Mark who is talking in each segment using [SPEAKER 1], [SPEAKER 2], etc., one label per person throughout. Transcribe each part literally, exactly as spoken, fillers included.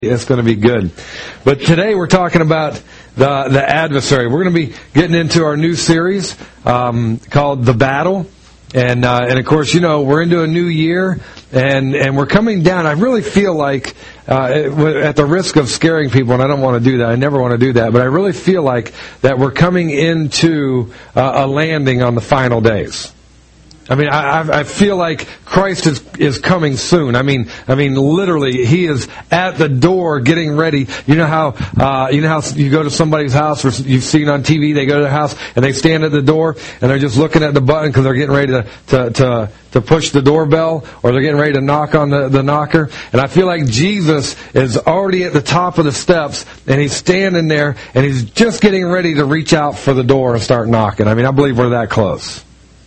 [SPEAKER 1] It's going to be good. But today we're talking about the the adversary. We're going to be getting into our new series um, called The Battle. And uh, and of course, you know, we're into a new year, and, and we're coming down. I really feel like, uh, at the risk of scaring people, and I don't want to do that, I never want to do that, but I really feel like that we're coming into uh, a landing on the final days. I mean, I, I feel like Christ is is coming soon. I mean, I mean, literally, He is at the door, getting ready. You know how uh, you know how you go to somebody's house, or you've seen on T V, they go to their house and they stand at the door and they're just looking at the button because they're getting ready to, to to to push the doorbell, or they're getting ready to knock on the, the knocker. And I feel like Jesus is already at the top of the steps, and He's standing there, and He's just getting ready to reach out for the door and start knocking. I mean, I believe we're that close.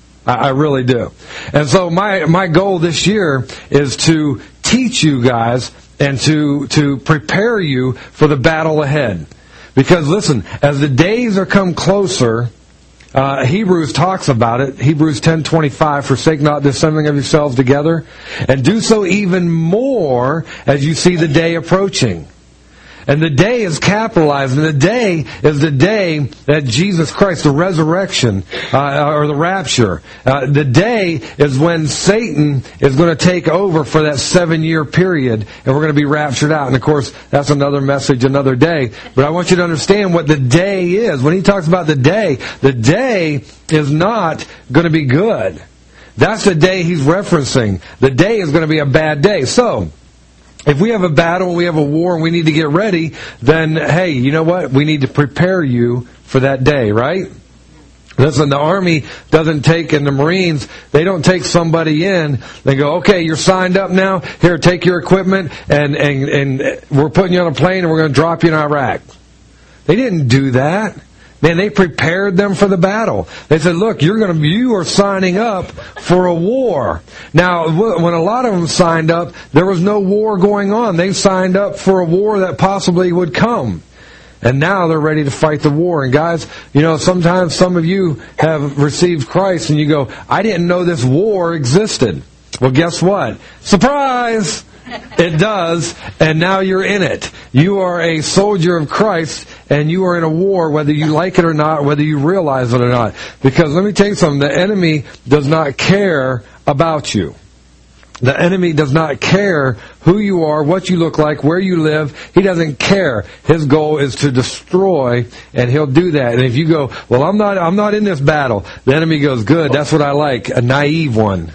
[SPEAKER 1] I really do. And so my my goal this year is to teach you guys and to to prepare you for the battle ahead. Because listen, as the days are come closer, uh, Hebrews talks about it. Hebrews ten twenty-five, forsake not the assembling of yourselves together, and do so even more as you see the day approaching. And the day is capitalized, and the day is the day that Jesus Christ, the resurrection, uh, or the rapture. Uh, the day is when Satan is going to take over for that seven-year period, and we're going to be raptured out. And of course, that's another message, another day. But I want you to understand what the day is. When he talks about the day, the day is not going to be good. That's the day he's referencing. The day is going to be a bad day. So, if we have a battle, we have a war, and we need to get ready, then, hey, you know what? We need to prepare you for that day, right? Listen, the Army doesn't take, and the Marines, they don't take somebody in. They go, okay, you're signed up now. Here, take your equipment, and, and, and we're putting you on a plane, and we're going to drop you in Iraq. They didn't do that. Man, they prepared them for the battle. They said, look, you're going to, you are signing up for a war. Now, when a lot of them signed up, there was no war going on. They signed up for a war that possibly would come. And now they're ready to fight the war. And guys, you know, sometimes some of you have received Christ and you go, I didn't know this war existed. Well, guess what? Surprise! It does, and now you're in it. You are a soldier of Christ, and you are in a war, whether you like it or not, whether you realize it or not. Because let me tell you something, the enemy does not care about you. The enemy does not care who you are, what you look like, where you live. He doesn't care. His goal is to destroy, and he'll do that. And if you go, well, I'm not, I'm not in this battle, the enemy goes, good, that's what I like, a naive one.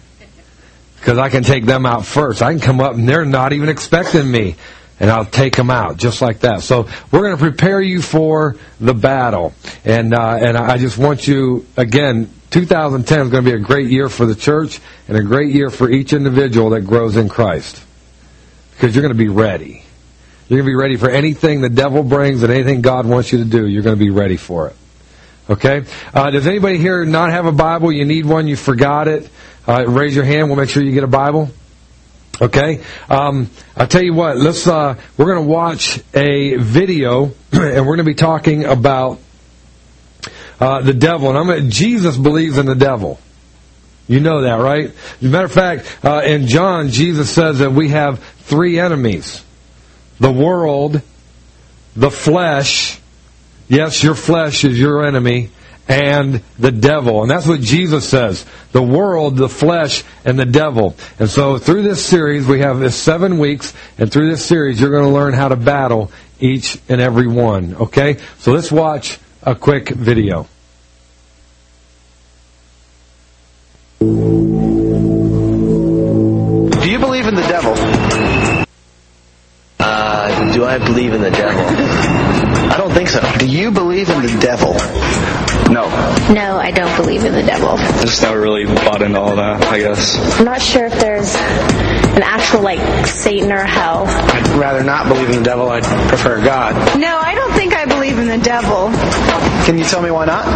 [SPEAKER 1] Because I can take them out first. I can come up and they're not even expecting me. And I'll take them out just like that. So we're going to prepare you for the battle. And uh, and I just want you, again, two thousand ten is going to be a great year for the church and a great year for each individual that grows in Christ. Because you're going to be ready. You're going to be ready for anything the devil brings and anything God wants you to do. You're going to be ready for it. Okay? Uh, does anybody here not have a Bible? You need one, you forgot it. Uh, raise your hand. We'll make sure you get a Bible. Okay. Um, I'll tell you what. Let's. Uh, we're going to watch a video, and we're going to be talking about uh, the devil. And I'm gonna, Jesus believes in the devil. You know that, right? As a matter of fact, uh, in John, Jesus says that we have three enemies: the world, the flesh. Yes, your flesh is your enemy. And the devil. And that's what Jesus says. The world, the flesh, and the devil. And so through this series, we have this seven weeks, and through this series, you're going to learn how to battle each and every one. Okay? So let's watch a quick video.
[SPEAKER 2] Do you believe in the devil?
[SPEAKER 3] Uh, do I believe in the devil?
[SPEAKER 2] I don't think so. Do you believe in the devil?
[SPEAKER 3] No.
[SPEAKER 4] No, I don't believe in the devil.
[SPEAKER 5] I just never really bought into all that, I guess.
[SPEAKER 4] I'm not sure if there's an actual, like, Satan or hell.
[SPEAKER 2] I'd rather not believe in the devil. I'd prefer God.
[SPEAKER 6] No, I don't think I believe in the devil.
[SPEAKER 2] Can you tell me why not?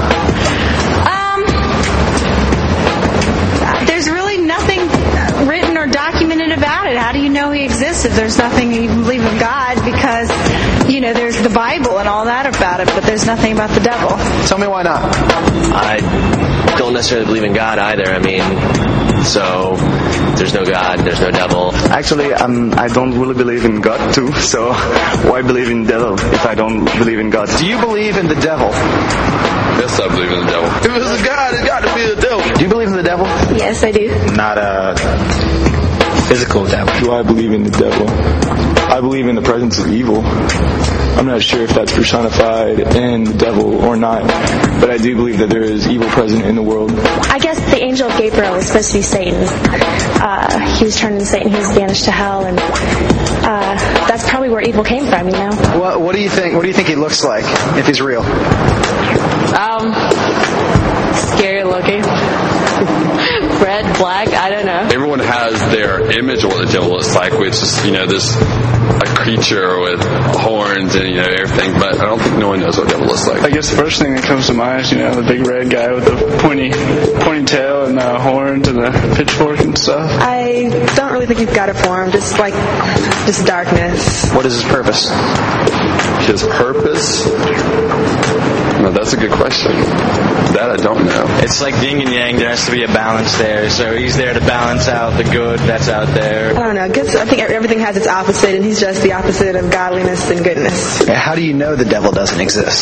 [SPEAKER 6] Um, there's really nothing written or documented about it. How do you know he exists if there's nothing you believe in God? Because, you know, there's the Bible Bible and all that about it, but there's nothing about the devil.
[SPEAKER 2] Tell me why not.
[SPEAKER 3] I don't necessarily believe in God either. I mean, so there's no God, there's no devil.
[SPEAKER 5] Actually, um, I don't really believe in God too, so why believe in devil if I don't believe in God?
[SPEAKER 2] Do you believe in the devil?
[SPEAKER 7] Yes, I believe in the devil. If it's a God, it's got to be the devil.
[SPEAKER 2] Do you believe in the devil?
[SPEAKER 4] Yes, I do.
[SPEAKER 8] Not a physical devil.
[SPEAKER 5] Do I believe in the devil? I believe in the presence of evil. I'm not sure if that's personified in the devil or not, but I do believe that there is evil present in the world.
[SPEAKER 4] I guess the angel Gabriel was supposed to be Satan. Uh, he was turned into Satan. He was banished to hell, and uh, that's probably where evil came from. You know.
[SPEAKER 2] What, what do you think? What do you think he looks like if he's real?
[SPEAKER 9] Um, scary looking. Red, black, I don't know.
[SPEAKER 7] Everyone has their image of what the devil looks like, which is, you know, this a creature with horns and, you know, everything, but I don't think no one knows what the devil looks like.
[SPEAKER 5] I guess the first thing that comes to mind is, you know, the big red guy with the pointy, pointy tail and the horns and the pitchfork and stuff.
[SPEAKER 6] I don't really think he's got a form, just like, just darkness.
[SPEAKER 2] What is his purpose?
[SPEAKER 7] His purpose? No, that's a good question. That I don't know.
[SPEAKER 8] It's like yin and yang. There has to be a balance there. So he's there to balance out the good that's out there.
[SPEAKER 6] I don't know. I guess I think everything has its opposite, and he's just the opposite of godliness and goodness.
[SPEAKER 2] How do you know the devil doesn't exist?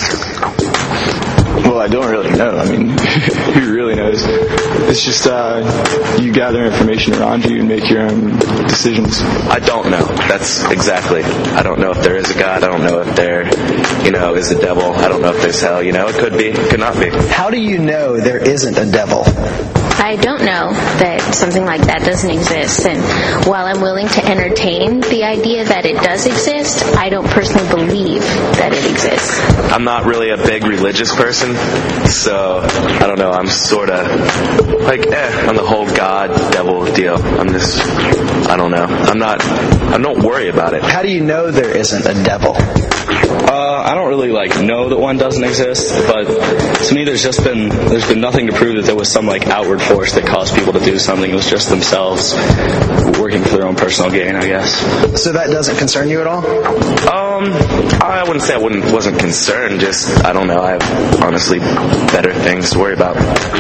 [SPEAKER 5] Well, I don't really know. I mean, who really knows? It's just uh, you gather information around you and make your own decisions.
[SPEAKER 3] I don't know. That's exactly. I don't know if there is a God. I don't know if there, you know, is a devil. I don't know if there's hell. You know, it could be. It could not be.
[SPEAKER 2] How do you know there isn't a devil?
[SPEAKER 10] I don't know that something like that doesn't exist, and while I'm willing to entertain the idea that it does exist, I don't personally believe that it exists.
[SPEAKER 3] I'm not really a big religious person, so I don't know, I'm sort of like eh on the whole God devil deal. I'm just, I don't know. I'm not, I don't worry about it.
[SPEAKER 2] How do you know there isn't a devil?
[SPEAKER 5] Uh, I don't really like know that one doesn't exist, but to me, there's just been there's been nothing to prove that there was some like outward force that caused people to do something. It was just themselves working for their own personal gain, I guess.
[SPEAKER 2] So that doesn't concern you at all?
[SPEAKER 3] Um, I wouldn't say I wouldn't wasn't concerned. Just I don't know. I have honestly better things to worry about.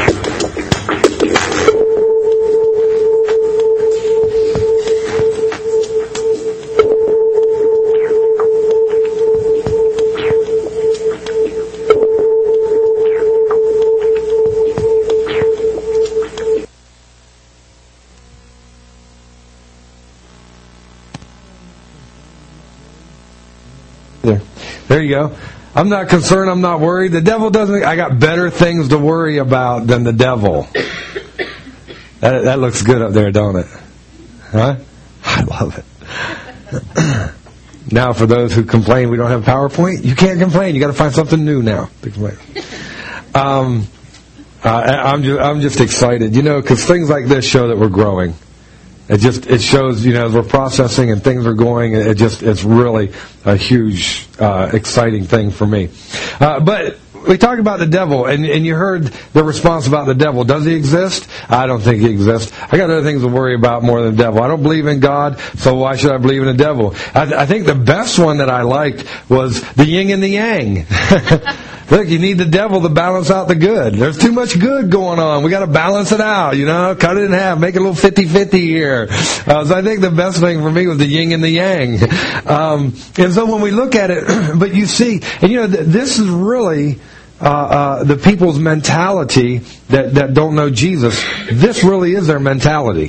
[SPEAKER 1] There. There you go. I'm not concerned. I'm not worried. The devil doesn't. I got better things to worry about than the devil. That, that looks good up there, don't it? Huh? I love it. Now, for those who complain we don't have PowerPoint, you can't complain. You got to find something new now to complain. Um, uh, I'm just, I'm just excited, you know, because things like this show that we're growing. It just it shows, you know, as we're processing and things are going, it just it's really a huge, uh, exciting thing for me. Uh, but we talked about the devil, and, and you heard the response about the devil. Does he exist? I don't think he exists. I got other things to worry about more than the devil. I don't believe in God, so why should I believe in the devil? I, I think the best one that I liked was the yin and the yang. Look, you need the devil to balance out the good. There's too much good going on. We got to balance it out, you know, cut it in half, make it a little fifty-fifty here. Uh, so I think the best thing for me was the yin and the yang. Um, and so when we look at it, but you see, and you know, th- this is really uh, uh, the people's mentality that, that don't know Jesus. This really is their mentality.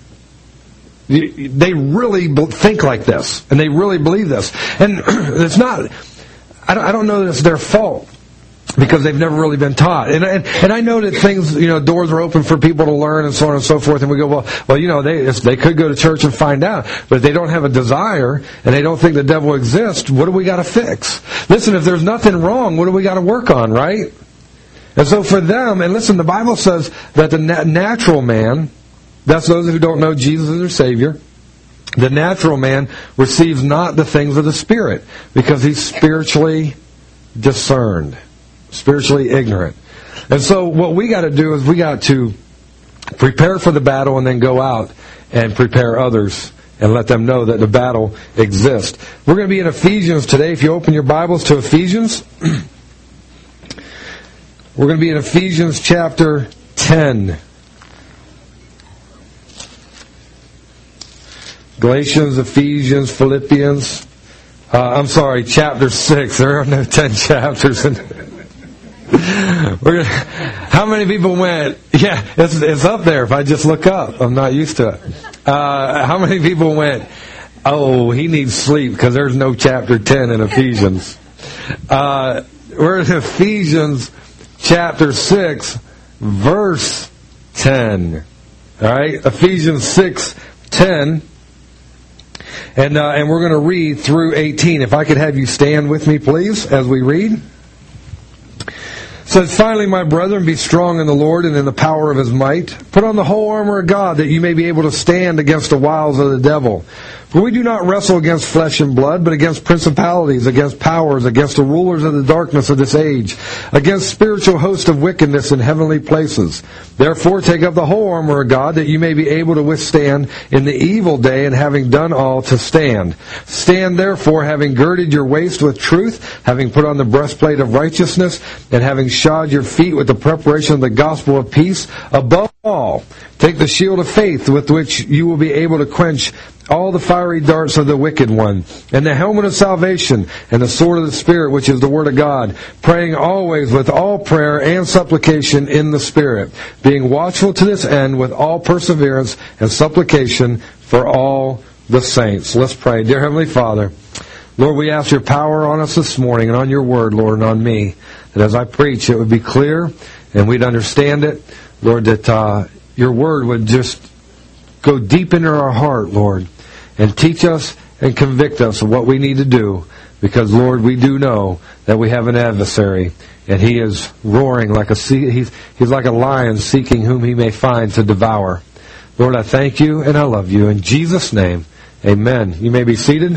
[SPEAKER 1] They really think like this, and they really believe this. And it's not, I don't, I don't know that it's their fault, because they've never really been taught. And, and and I know that things, you know, doors are open for people to learn and so on and so forth. And we go, well, well, you know, they they could go to church and find out. But if they don't have a desire and they don't think the devil exists, what do we got to fix? Listen, if there's nothing wrong, what do we got to work on, right? And so for them, and listen, the Bible says that the na- natural man, that's those who don't know Jesus as their Savior, the natural man receives not the things of the Spirit, because he's spiritually discerned, spiritually ignorant. And so what we got to do is we got to prepare for the battle and then go out and prepare others and let them know that the battle exists. We're going to be in Ephesians today. If you open your Bibles to Ephesians, we're going to be in Ephesians chapter ten. Galatians, Ephesians, Philippians. Uh, I'm sorry, chapter six. There are no ten chapters in We're gonna, how many people went, yeah, it's, it's up there if I just look up. I'm not used to it. Uh, how many people went, oh, he needs sleep because there's no chapter ten in Ephesians. Uh, we're in Ephesians chapter six, verse ten. All right, Ephesians six, ten. And uh, and we're going to read through eighteen. If I could have you stand with me, please, as we read. It says, finally, my brethren, be strong in the Lord and in the power of His might. Put on the whole armor of God, that you may be able to stand against the wiles of the devil. For we do not wrestle against flesh and blood, but against principalities, against powers, against the rulers of the darkness of this age, against spiritual hosts of wickedness in heavenly places. Therefore take up the whole armor of God, that you may be able to withstand in the evil day, and having done all, to stand. Stand therefore, having girded your waist with truth, having put on the breastplate of righteousness, and having shod your feet with the preparation of the gospel of peace. Above all, take the shield of faith, with which you will be able to quench all the fiery darts of the wicked one, and the helmet of salvation, and the sword of the Spirit, which is the Word of God, praying always with all prayer and supplication in the Spirit, being watchful to this end with all perseverance and supplication for all the saints. Let's pray. Dear Heavenly Father, Lord, we ask your power on us this morning and on your Word, Lord, and on me, that as I preach it would be clear and we'd understand it, Lord, that uh, your Word would just go deep into our heart, Lord, and teach us and convict us of what we need to do. Because, Lord, we do know that we have an adversary, and he is roaring like a sea, he's, he's like a lion seeking whom he may find to devour. Lord, I thank you and I love you. In Jesus' name, amen. You may be seated.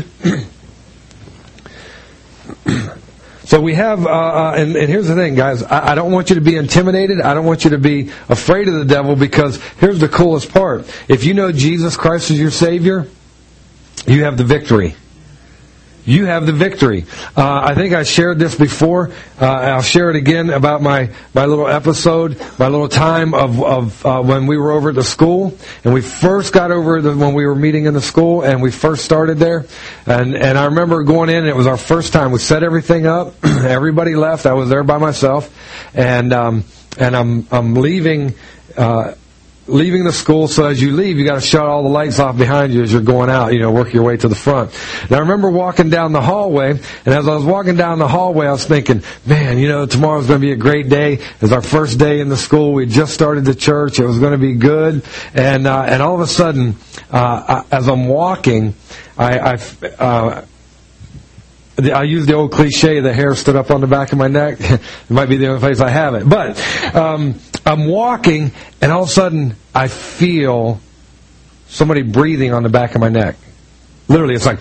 [SPEAKER 1] So we have, uh, uh, and, and here's the thing, guys. I, I don't want you to be intimidated. I don't want you to be afraid of the devil, because here's the coolest part. If you know Jesus Christ is your Savior, you have the victory. You have the victory. Uh, I think I shared this before. Uh, I'll share it again about my, my little episode, my little time of, of uh, when we were over at the school. And we first got over the, when we were meeting in the school, and we first started there. And, and I remember going in, and it was our first time. We set everything up. Everybody left. I was there by myself. And um, and I'm I'm leaving... Uh, leaving the school, so as you leave, you got to shut all the lights off behind you as you're going out, you know, work your way to the front. And I remember walking down the hallway, and as I was walking down the hallway, I was thinking, man, you know, tomorrow's going to be a great day. It's our first day in the school. We just started the church. It was going to be good. And uh, and all of a sudden, uh, I, as I'm walking, I... I uh, I use the old cliche, the hair stood up on the back of my neck. It might be the only place I have it. But um, I'm walking, and all of a sudden, I feel somebody breathing on the back of my neck. Literally, it's like...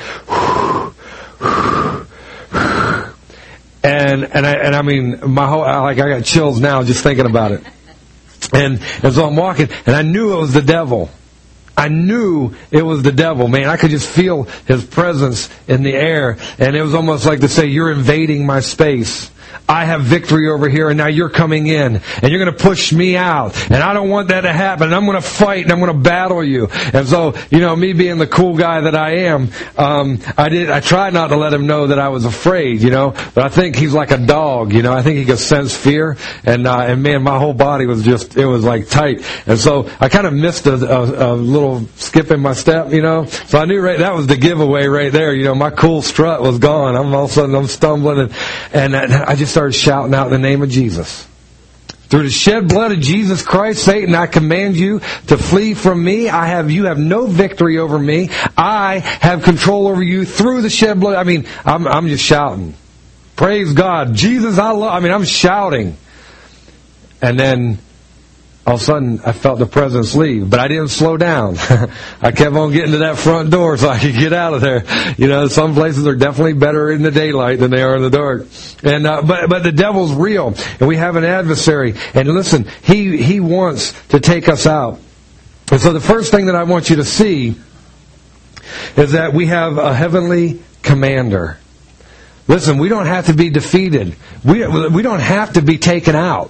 [SPEAKER 1] And and I and I mean, my whole, like, I got chills now just thinking about it. And, and so I'm walking, and I knew it was the devil. I knew it was the devil, man. I could just feel his presence in the air. And it was almost like to say, you're invading my space. I have victory over here, and now you're coming in, and you're going to push me out, and I don't want that to happen. I'm going to fight, and I'm going to battle you. And so, you know, me being the cool guy that I am, um, I did. I tried not to let him know that I was afraid, you know. But I think he's like a dog, you know. I think he could sense fear, and uh, and man, my whole body was just, it was like tight. And so I kind of missed a, a, a little skip in my step, you know. So I knew right that was the giveaway right there, you know. My cool strut was gone. I'm all of a sudden I'm stumbling, and and I just started shouting out in the name of Jesus. Through the shed blood of Jesus Christ, Satan, I command you to flee from me. I have you have no victory over me. I have control over you through the shed blood. I mean, I'm I'm just shouting. Praise God. Jesus, I love I mean, I'm shouting. And then all of a sudden, I felt the presence leave, but I didn't slow down. I kept on getting to that front door so I could get out of there. You know, some places are definitely better in the daylight than they are in the dark. And uh, but but the devil's real, and we have an adversary. And listen, he he wants to take us out. And so the first thing that I want you to see is that we have a heavenly commander. Listen, we don't have to be defeated. We, we don't have to be taken out.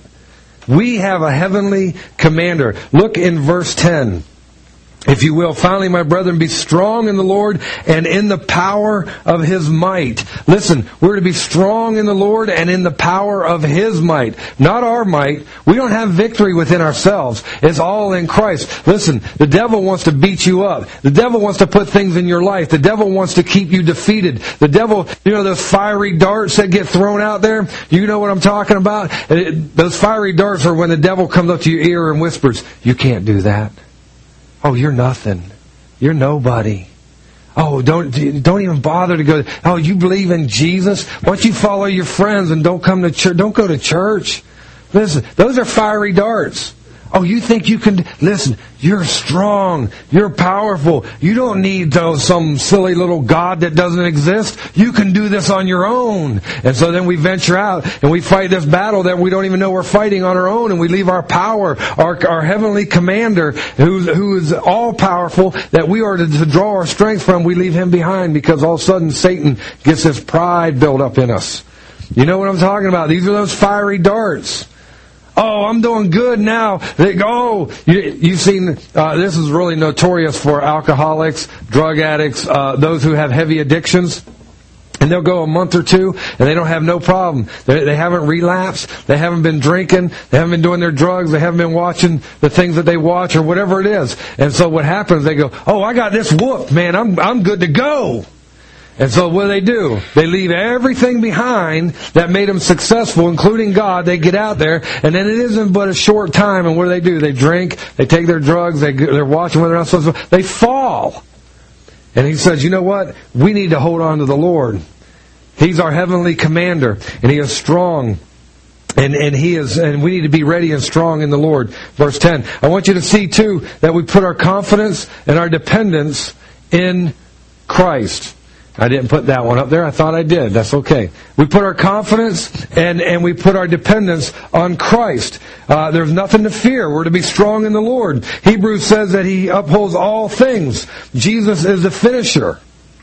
[SPEAKER 1] We have a heavenly commander. Look in verse ten. If you will, finally, my brethren, be strong in the Lord and in the power of His might. Listen, we're to be strong in the Lord and in the power of His might. Not our might. We don't have victory within ourselves. It's all in Christ. Listen, the devil wants to beat you up. The devil wants to put things in your life. The devil wants to keep you defeated. The devil, you know those fiery darts that get thrown out there? You know what I'm talking about? It, those fiery darts are when the devil comes up to your ear and whispers, you can't do that. Oh, you're nothing. You're nobody. Oh, don't don't even bother to go. Oh, you believe in Jesus? Why don't you follow your friends and don't come to church? Don't go to church. Listen, those are fiery darts. Oh, you think you can... Listen, you're strong. You're powerful. You don't need those, some silly little God that doesn't exist. You can do this on your own. And so then we venture out and we fight this battle that we don't even know we're fighting on our own, and we leave our power, our, our heavenly commander, who's, who is all-powerful, that we are to, to draw our strength from, we leave him behind because all of a sudden Satan gets his pride built up in us. You know what I'm talking about? These are those fiery darts. Oh, I'm doing good now. They go, oh, you, you've seen, uh, this is really notorious for alcoholics, drug addicts, uh, those who have heavy addictions. And they'll go a month or two, and they don't have no problem. They, they haven't relapsed. They haven't been drinking. They haven't been doing their drugs. They haven't been watching the things that they watch or whatever it is. And so what happens, they go, oh, I got this whooped, man. I'm, I'm good to go. And so what do they do? They leave everything behind that made them successful, including God. They get out there, and then it isn't but a short time, and what do they do? They drink, they take their drugs, they, they're watching what they're not supposed to. They fall. And he says, you know what? We need to hold on to the Lord. He's our heavenly commander, and He is strong. And, and he is, and we need to be ready and strong in the Lord. Verse ten. I want you to see, too, that we put our confidence and our dependence in Christ. I didn't put that one up there. I thought I did. That's okay. We put our confidence and, and we put our dependence on Christ. Uh, there's nothing to fear. We're to be strong in the Lord. Hebrews says that He upholds all things. Jesus is the finisher.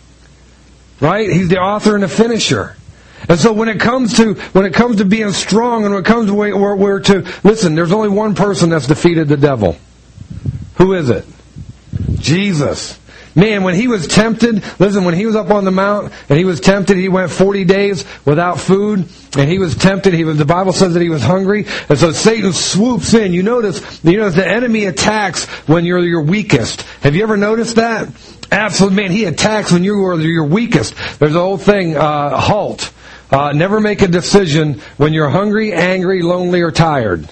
[SPEAKER 1] Right? He's the author and the finisher. And so when it comes to when it comes to being strong, and when it comes to where we're to listen, there's only one person that's defeated the devil. Who is it? Jesus. Man, when He was tempted, listen, when He was up on the mount and He was tempted, He went forty days without food, and He was tempted. He was, the Bible says that He was hungry, and so Satan swoops in. You notice, you notice the enemy attacks when you're your weakest. Have you ever noticed that? Absolutely, man, he attacks when you are your weakest. There's a whole thing, uh, halt. Uh, never make a decision when you're hungry, angry, lonely, or tired.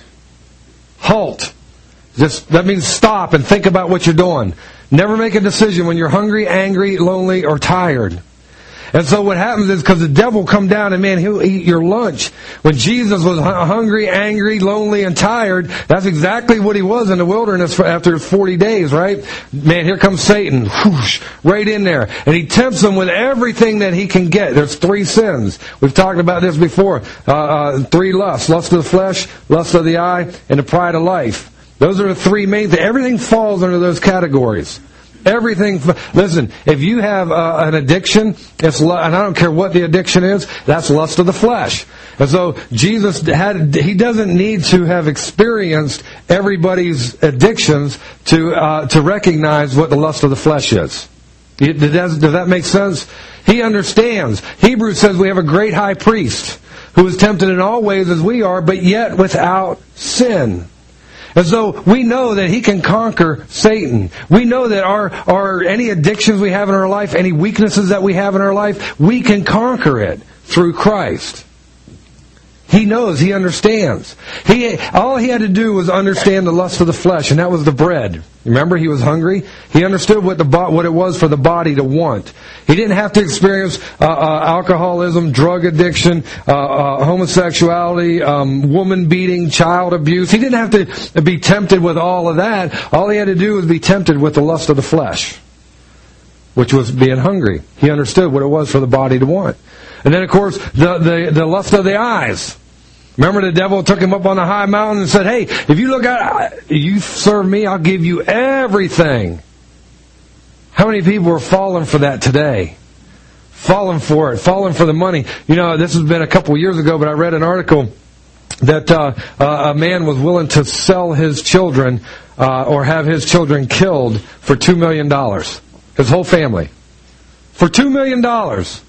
[SPEAKER 1] Halt. Just, that means stop and think about what you're doing. Never make a decision when you're hungry, angry, lonely, or tired. And so what happens is, because the devil will come down and, man, he'll eat your lunch. When Jesus was hungry, angry, lonely, and tired, that's exactly what He was in the wilderness after forty days, right? Man, here comes Satan, whoosh, right in there. And he tempts him with everything that he can get. There's three sins. We've talked about this before. Uh, uh, three lusts. Lust of the flesh, lust of the eye, and the pride of life. Those are the three main things. Everything falls under those categories. Everything. Listen, if you have uh, an addiction, it's and I don't care what the addiction is, that's lust of the flesh. And so Jesus had, He doesn't need to have experienced everybody's addictions to uh, to recognize what the lust of the flesh is. Does, does that make sense? He understands. Hebrews says we have a great high priest who is tempted in all ways as we are, but yet without sin. And so we know that He can conquer Satan. We know that our, our any addictions we have in our life, any weaknesses that we have in our life, we can conquer it through Christ. He knows. He understands. He all he had to do was understand the lust of the flesh, and that was the bread. Remember, he was hungry. He understood what the what it was for the body to want. He didn't have to experience uh, uh, alcoholism, drug addiction, uh, uh, homosexuality, um, woman beating, child abuse. He didn't have to be tempted with all of that. All he had to do was be tempted with the lust of the flesh, which was being hungry. He understood what it was for the body to want. And then, of course, the, the, the lust of the eyes. Remember, the devil took him up on a high mountain and said, hey, if you look at, you serve me, I'll give you everything. How many people are falling for that today? Falling for it, falling for the money. You know, this has been a couple of years ago, but I read an article that uh, uh, a man was willing to sell his children uh, or have his children killed for two million dollars. His whole family. For two million dollars.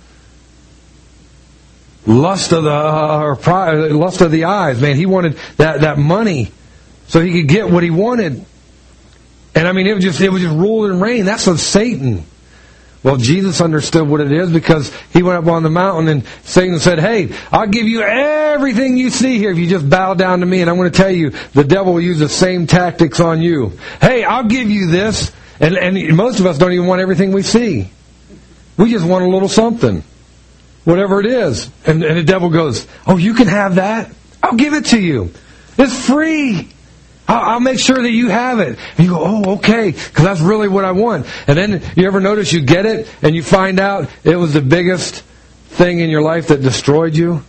[SPEAKER 1] Lust of the uh, or pride, lust of the eyes, man. He wanted that, that money so he could get what he wanted. And I mean, it was just it was just rule and reign. That's of Satan. Well, Jesus understood what it is because he went up on the mountain and Satan said, "Hey, I'll give you everything you see here if you just bow down to me." And I'm going to tell you, the devil will use the same tactics on you. Hey, I'll give you this. And, and most of us don't even want everything we see. We just want a little something. Whatever it is. And, and the devil goes, "Oh, you can have that? I'll give it to you. It's free. I'll, I'll make sure that you have it." And you go, "Oh, okay, because that's really what I want." And then you ever notice you get it and you find out it was the biggest thing in your life that destroyed you?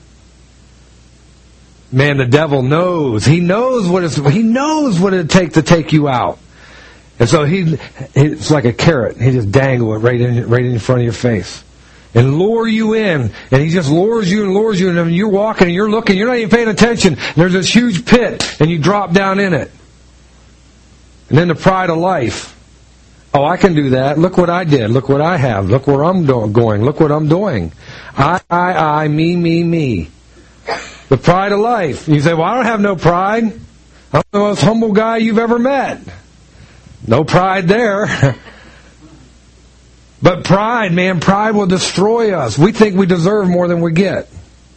[SPEAKER 1] Man, the devil knows. He knows what it's, he knows what it'd take to take you out. And so he, it's like a carrot. He just dangle it right in, right in front of your face. And lure you in. And he just lures you and lures you. And then you're walking and you're looking. You're not even paying attention. There's this huge pit. And you drop down in it. And then the pride of life. Oh, I can do that. Look what I did. Look what I have. Look where I'm do- going. Look what I'm doing. I, I, I, me, me, me. The pride of life. You say, "Well, I don't have no pride. I'm the most humble guy you've ever met." No pride there. But pride, man, pride will destroy us. We think we deserve more than we get.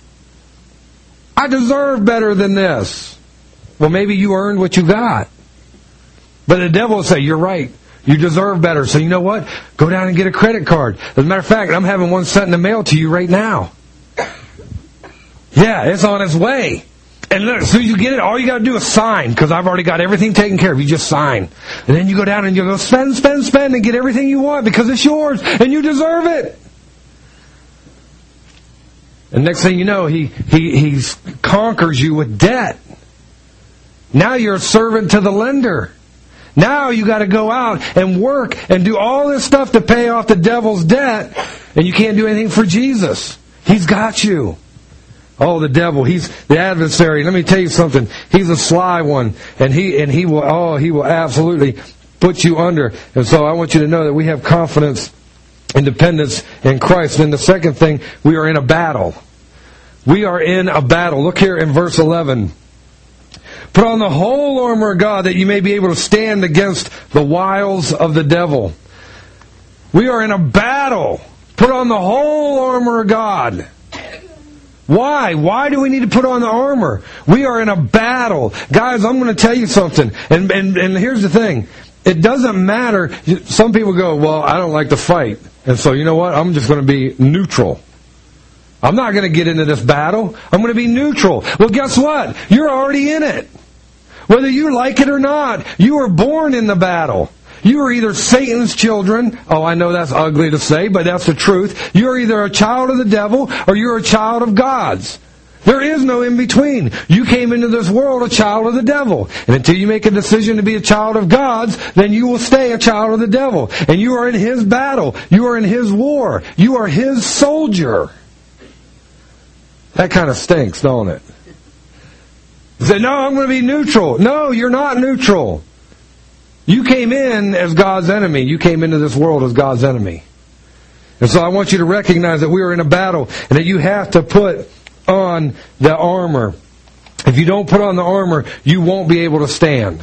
[SPEAKER 1] I deserve better than this. Well, maybe you earned what you got. But the devil will say, "You're right. You deserve better. So you know what? Go down and get a credit card. As a matter of fact, I'm having one sent in the mail to you right now. Yeah, it's on its way. And look, as soon as you get it, all you got to do is sign, because I've already got everything taken care of. You just sign. And then you go down and you go spend, spend, spend, and get everything you want, because it's yours, and you deserve it." And next thing you know, he, he, he conquers you with debt. Now you're a servant to the lender. Now you got to go out and work and do all this stuff to pay off the devil's debt, and you can't do anything for Jesus. He's got you. Oh, the devil, he's the adversary. Let me tell you something. He's a sly one. And he and he will oh, he will absolutely put you under. And so I want you to know that we have confidence and dependence in Christ. And the second thing, we are in a battle. We are in a battle. Look here in verse eleven. "Put on the whole armor of God that you may be able to stand against the wiles of the devil." We are in a battle. Put on the whole armor of God. Why? Why do we need to put on the armor? We are in a battle. Guys, I'm going to tell you something. And, and, and here's the thing. It doesn't matter. Some people go, "Well, I don't like to fight. And so, you know what? I'm just going to be neutral. I'm not going to get into this battle. I'm going to be neutral." Well, guess what? You're already in it. Whether you like it or not, you were born in the battle. You are either Satan's children. Oh, I know that's ugly to say, but that's the truth. You're either a child of the devil or you're a child of God's. There is no in between. You came into this world a child of the devil. And until you make a decision to be a child of God's, then you will stay a child of the devil. And you are in his battle. You are in his war. You are his soldier. That kind of stinks, don't it? You say, "No, I'm going to be neutral." No, you're not neutral. You came in as God's enemy. You came into this world as God's enemy. And so I want you to recognize that we are in a battle and that you have to put on the armor. If you don't put on the armor, you won't be able to stand.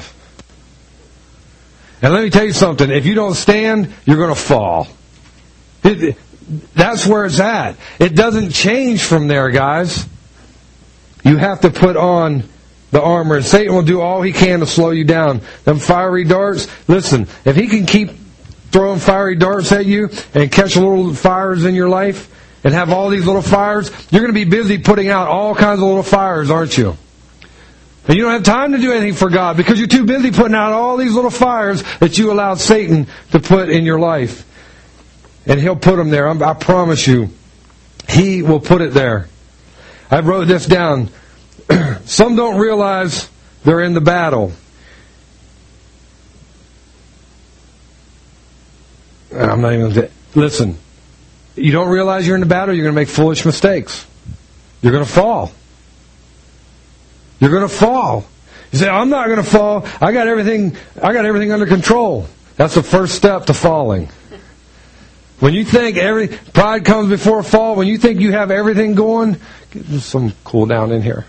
[SPEAKER 1] And let me tell you something. If you don't stand, you're going to fall. It, that's where it's at. It doesn't change from there, guys. You have to put on the armor. And Satan will do all he can to slow you down. Them fiery darts, listen, if he can keep throwing fiery darts at you and catch little fires in your life and have all these little fires, you're going to be busy putting out all kinds of little fires, aren't you? And you don't have time to do anything for God because you're too busy putting out all these little fires that you allowed Satan to put in your life. And he'll put them there. I promise you. He will put it there. I wrote this down. Some don't realize they're in the battle. I'm not even going to... Listen, you don't realize you're in the battle, you're going to make foolish mistakes. You're going to fall. You're going to fall. You say, I'm not going to fall. I got everything, I got everything under control. That's the first step to falling. When you think every pride comes before a fall, when you think you have everything going, get some cool down in here.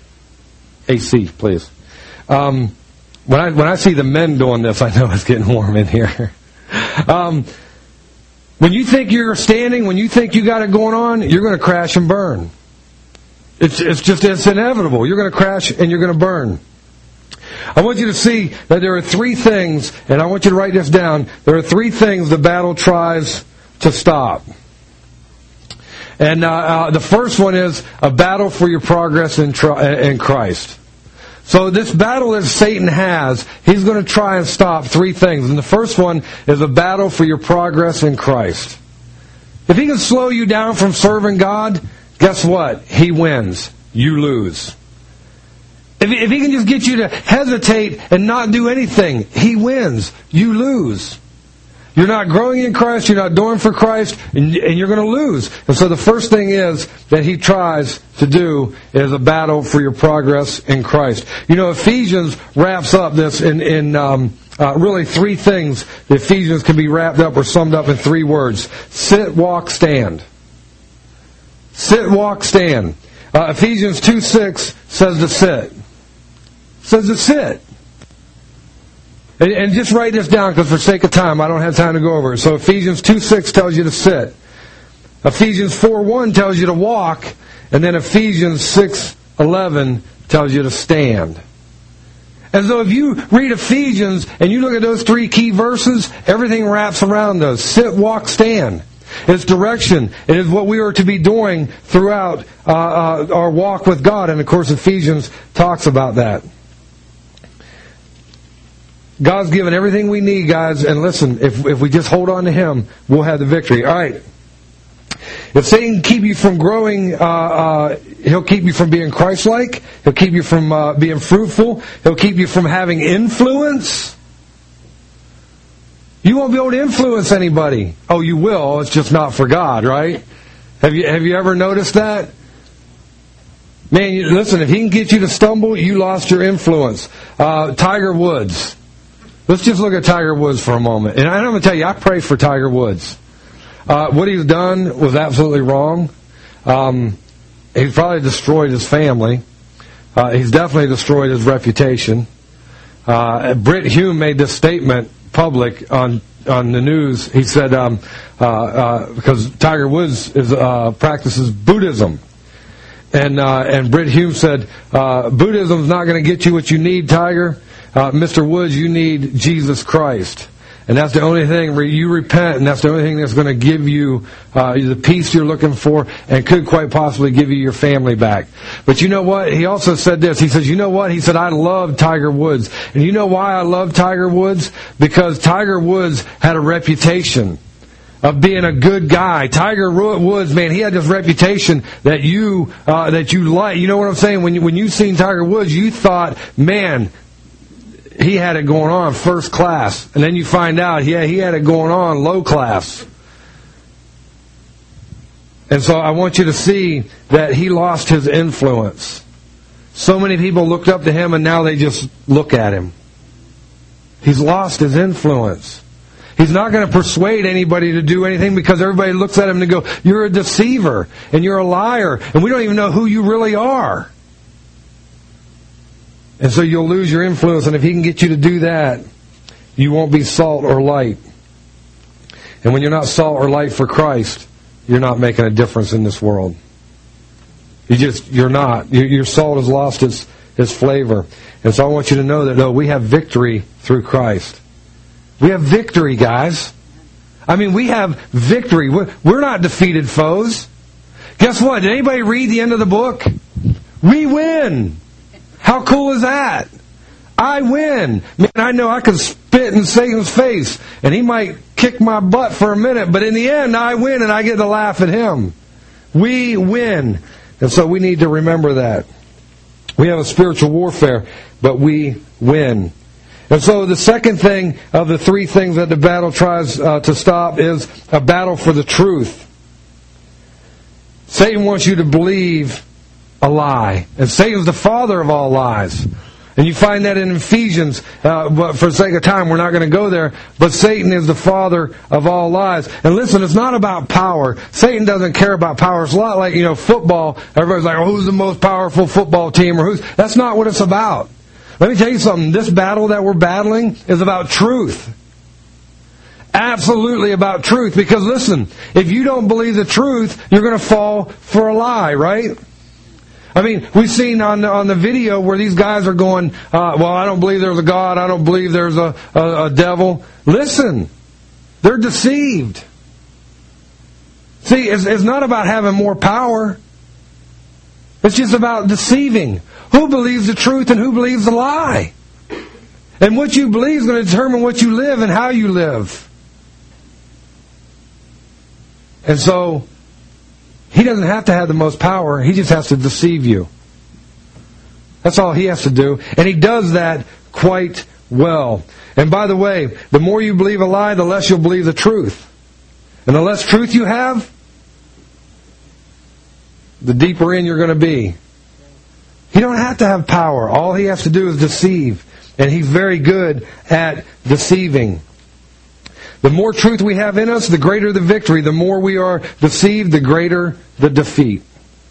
[SPEAKER 1] A C, please. Um, when I when I see the men doing this, I know it's getting warm in here. um, when you think you're standing, when you think you got it going on, you're going to crash and burn. It's it's just it's inevitable. You're going to crash and you're going to burn. I want you to see that there are three things, and I want you to write this down. There are three things the battle tries to stop. And uh, uh, the first one is a battle for your progress in, tri- in Christ. So this battle that Satan has, he's going to try and stop three things. And the first one is a battle for your progress in Christ. If he can slow you down from serving God, guess what? He wins. You lose. If, if he can just get you to hesitate and not do anything, he wins. You lose. You're not growing in Christ, you're not doing for Christ, and, and you're going to lose. And so the first thing is that he tries to do is a battle for your progress in Christ. You know, Ephesians wraps up this in, in um, uh, really three things. The Ephesians can be wrapped up or summed up in three words. Sit, walk, stand. Sit, walk, stand. Uh, Ephesians two six says to sit. Says to sit. And, and just write this down because for sake of time, I don't have time to go over it. So Ephesians two six tells you to sit. Ephesians four one tells you to walk. And then Ephesians six eleven tells you to stand. And so if you read Ephesians and you look at those three key verses, everything wraps around those. Sit, walk, stand. It's direction. It is what we are to be doing throughout uh, uh, our walk with God. And of course Ephesians talks about that. God's given everything we need, guys. And listen, if if we just hold on to Him, we'll have the victory. All right. If Satan can keep you from growing, uh, uh, he'll keep you from being Christ-like. He'll keep you from uh, being fruitful. He'll keep you from having influence. You won't be able to influence anybody. Oh, you will. It's just not for God, right? Have you have you ever noticed that? Man, you, listen, if he can get you to stumble, you lost your influence. Uh, Tiger Woods. Let's just look at Tiger Woods for a moment. And I'm going to tell you, I pray for Tiger Woods. Uh, what he's done was absolutely wrong. Um, he's probably destroyed his family. Uh, he's definitely destroyed his reputation. Uh, Britt Hume made this statement public on on the news. He said, um, uh, uh, because Tiger Woods is, uh, practices Buddhism. And uh, and Britt Hume said, uh, Buddhism's not going to get you what you need, Tiger. Uh, Mister Woods, you need Jesus Christ. And that's the only thing where you repent, and that's the only thing that's going to give you uh, the peace you're looking for and could quite possibly give you your family back. But you know what? He also said this. He says, you know what? He said, I love Tiger Woods. And you know why I love Tiger Woods? Because Tiger Woods had a reputation of being a good guy. Tiger Woods, man, he had this reputation that you uh, that you like. You know what I'm saying? When you, when you seen Tiger Woods, you thought, man, he had it going on first class. And then you find out, yeah, he had it going on low class. And so I want you to see that he lost his influence. So many people looked up to him and now they just look at him. He's lost his influence. He's not going to persuade anybody to do anything because everybody looks at him and go, you're a deceiver and you're a liar and we don't even know who you really are. And so you'll lose your influence, and if he can get you to do that, you won't be salt or light. And when you're not salt or light for Christ, you're not making a difference in this world. You just, you're not. Your salt has lost its, its flavor. And so I want you to know that, no, we have victory through Christ. We have victory, guys. I mean, we have victory. We're, we're not defeated foes. Guess what? Did anybody read the end of the book? We win. How cool is that? I win. Man, I know I can spit in Satan's face, and he might kick my butt for a minute, but in the end, I win, and I get to laugh at him. We win. And so we need to remember that. We have a spiritual warfare, but we win. And so the second thing of the three things that the battle tries uh, to stop is a battle for the truth. Satan wants you to believe a lie. And Satan's the father of all lies. And you find that in Ephesians, uh, but for the sake of time, we're not going to go there. But Satan is the father of all lies. And listen, it's not about power. Satan doesn't care about power. It's a lot like, you know, football. Everybody's like, oh, who's the most powerful football team? Or who's? That's not what it's about. Let me tell you something. This battle that we're battling is about truth. Absolutely about truth. Because listen, if you don't believe the truth, you're going to fall for a lie, right? I mean, we've seen on the, on the video where these guys are going, uh, well, I don't believe there's a God. I don't believe there's a, a, a devil. Listen, they're deceived. See, it's, it's not about having more power. It's just about deceiving. Who believes the truth and who believes the lie? And what you believe is going to determine what you live and how you live. And so, he doesn't have to have the most power. He just has to deceive you. That's all he has to do. And he does that quite well. And by the way, the more you believe a lie, the less you'll believe the truth. And the less truth you have, the deeper in you're going to be. He don't have to have power. All he has to do is deceive. And he's very good at deceiving. The more truth we have in us, the greater the victory. The more we are deceived, the greater the defeat.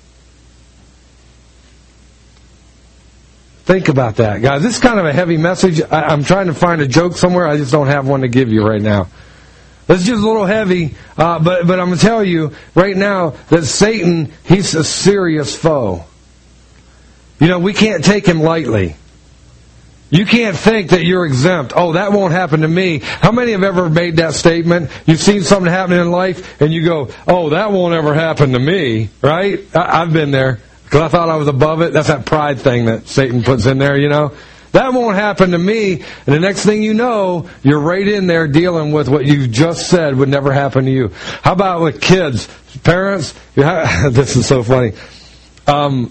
[SPEAKER 1] Think about that, guys. This is kind of a heavy message. I, I'm trying to find a joke somewhere. I just don't have one to give you right now. It's just a little heavy, uh, but, but I'm going to tell you right now that Satan, he's a serious foe. You know, we can't take him lightly. You can't think that you're exempt. Oh, that won't happen to me. How many have ever made that statement? You've seen something happening in life, and you go, oh, that won't ever happen to me, right? I- I've been there, because I thought I was above it. That's that pride thing that Satan puts in there, you know. That won't happen to me. And the next thing you know, you're right in there dealing with what you just said would never happen to you. How about with kids? Parents, this is so funny. Um...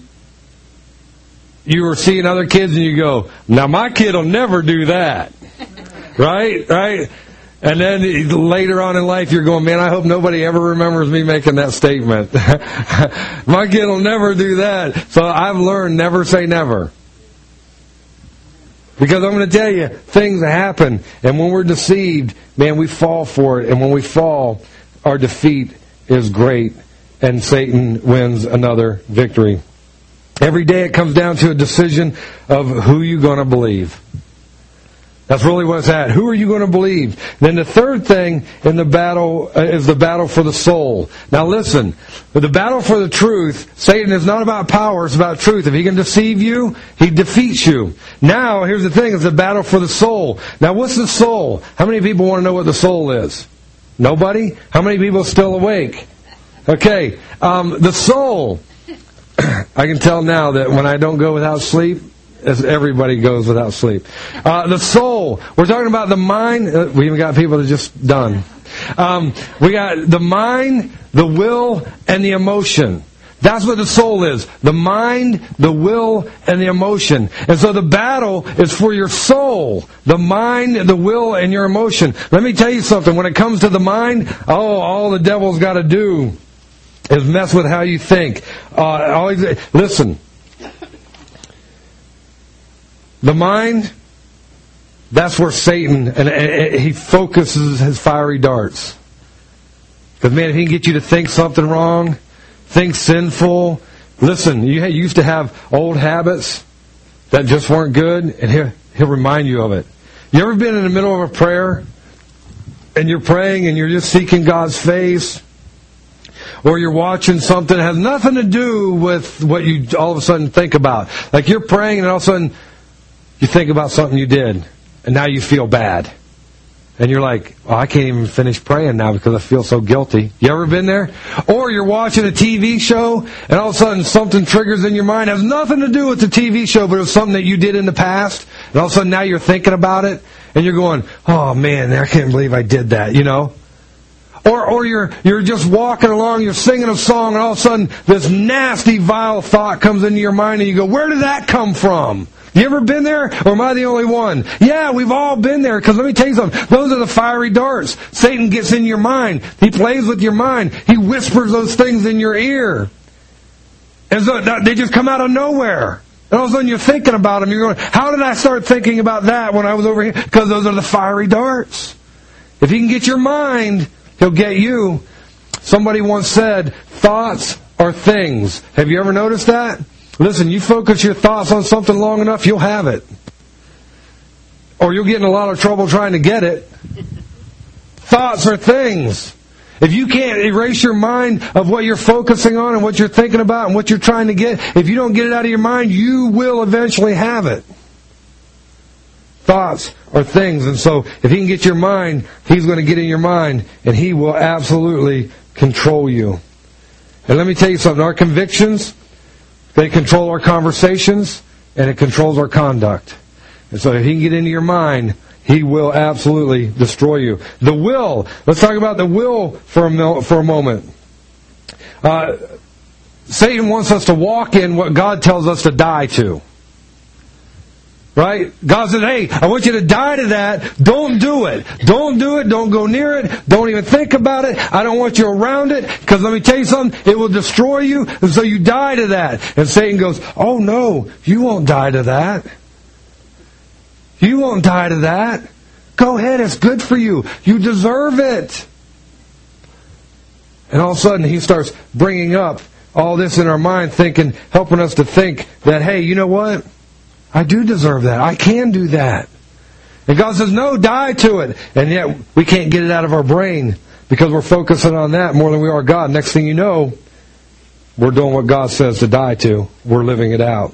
[SPEAKER 1] You were seeing other kids and you go, now my kid will never do that. Right? Right? And then later on in life you're going, man, I hope nobody ever remembers me making that statement. My kid will never do that. So I've learned never say never. Because I'm going to tell you, things happen. And when we're deceived, man, we fall for it. And when we fall, our defeat is great. And Satan wins another victory. Every day it comes down to a decision of who you're going to believe. That's really what it's at. Who are you going to believe? Then the third thing in the battle is the battle for the soul. Now listen, with the battle for the truth, Satan is not about power, it's about truth. If he can deceive you, he defeats you. Now, here's the thing, it's the battle for the soul. Now what's the soul? How many people want to know what the soul is? Nobody? How many people are still awake? Okay, um, the soul... I can tell now that when I don't go without sleep, as everybody goes without sleep. Uh, the soul. We're talking about the mind. Uh, we even got people that are just done. Um, we got the mind, the will, and the emotion. That's what the soul is. The mind, the will, and the emotion. And so the battle is for your soul. The mind, the will, and your emotion. Let me tell you something. When it comes to the mind, oh, all the devil's got to do is mess with how you think. Uh, always, listen. The mind, that's where Satan, and, and he focuses his fiery darts. Because, man, if he can get you to think something wrong, think sinful. Listen, you used to have old habits that just weren't good, and he'll, he'll remind you of it. You ever been in the middle of a prayer, and you're praying, and you're just seeking God's face, or you're watching something that has nothing to do with what you all of a sudden think about. Like you're praying and all of a sudden you think about something you did and now you feel bad. And you're like, oh, I can't even finish praying now because I feel so guilty. You ever been there? Or you're watching a T V show and all of a sudden something triggers in your mind. It has nothing to do with the T V show, but it was something that you did in the past. And all of a sudden now you're thinking about it and you're going, oh man, I can't believe I did that, you know? Or or you're you're just walking along, you're singing a song, and all of a sudden this nasty, vile thought comes into your mind, and you go, where did that come from? You ever been there? Or am I the only one? Yeah, we've all been there. Because let me tell you something. Those are the fiery darts. Satan gets in your mind. He plays with your mind. He whispers those things in your ear. And so they just come out of nowhere. And all of a sudden you're thinking about them. You're going, how did I start thinking about that when I was over here? Because those are the fiery darts. If he can get your mind, he'll get you. Somebody once said, thoughts are things. Have you ever noticed that? Listen, you focus your thoughts on something long enough, you'll have it. Or you'll get in a lot of trouble trying to get it. Thoughts are things. If you can't erase your mind of what you're focusing on and what you're thinking about and what you're trying to get, if you don't get it out of your mind, you will eventually have it. Thoughts are things. And so if he can get your mind, he's going to get in your mind and he will absolutely control you. And let me tell you something. Our convictions, they control our conversations and it controls our conduct. And so if he can get into your mind, he will absolutely destroy you. The will. Let's talk about the will for a, mil- for a moment. Uh, Satan wants us to walk in what God tells us to die to. Right? God says, hey, I want you to die to that. Don't do it. Don't do it. Don't go near it. Don't even think about it. I don't want you around it. Because let me tell you something, it will destroy you. And so you die to that. And Satan goes, oh no, you won't die to that. You won't die to that. Go ahead, it's good for you. You deserve it. And all of a sudden he starts bringing up all this in our mind, thinking, helping us to think that, hey, you know what? I do deserve that. I can do that. And God says, no, die to it. And yet we can't get it out of our brain because we're focusing on that more than we are God. Next thing you know, we're doing what God says to die to. We're living it out.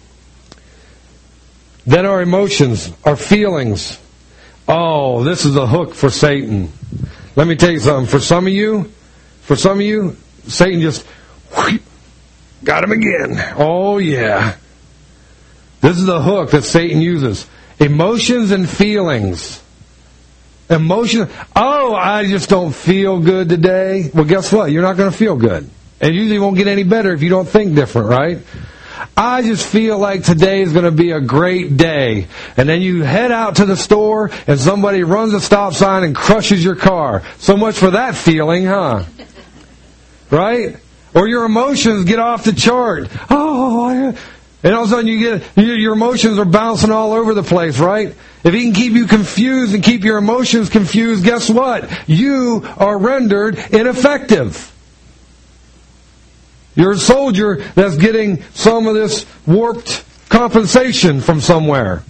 [SPEAKER 1] Then our emotions, our feelings. Oh, this is a hook for Satan. Let me tell you something. For some of you, for some of you, Satan just whoosh, got him again. Oh, yeah. This is the hook that Satan uses. Emotions and feelings. Emotion. Oh, I just don't feel good today. Well, guess what? You're not going to feel good. And usually won't get any better if you don't think different, right? I just feel like today is going to be a great day. And then you head out to the store and somebody runs a stop sign and crushes your car. So much for that feeling, huh? Right? Or your emotions get off the chart. Oh, I... And all of a sudden you get, your emotions are bouncing all over the place, right? If he can keep you confused and keep your emotions confused, guess what? You are rendered ineffective. You're a soldier that's getting some of this warped compensation from somewhere.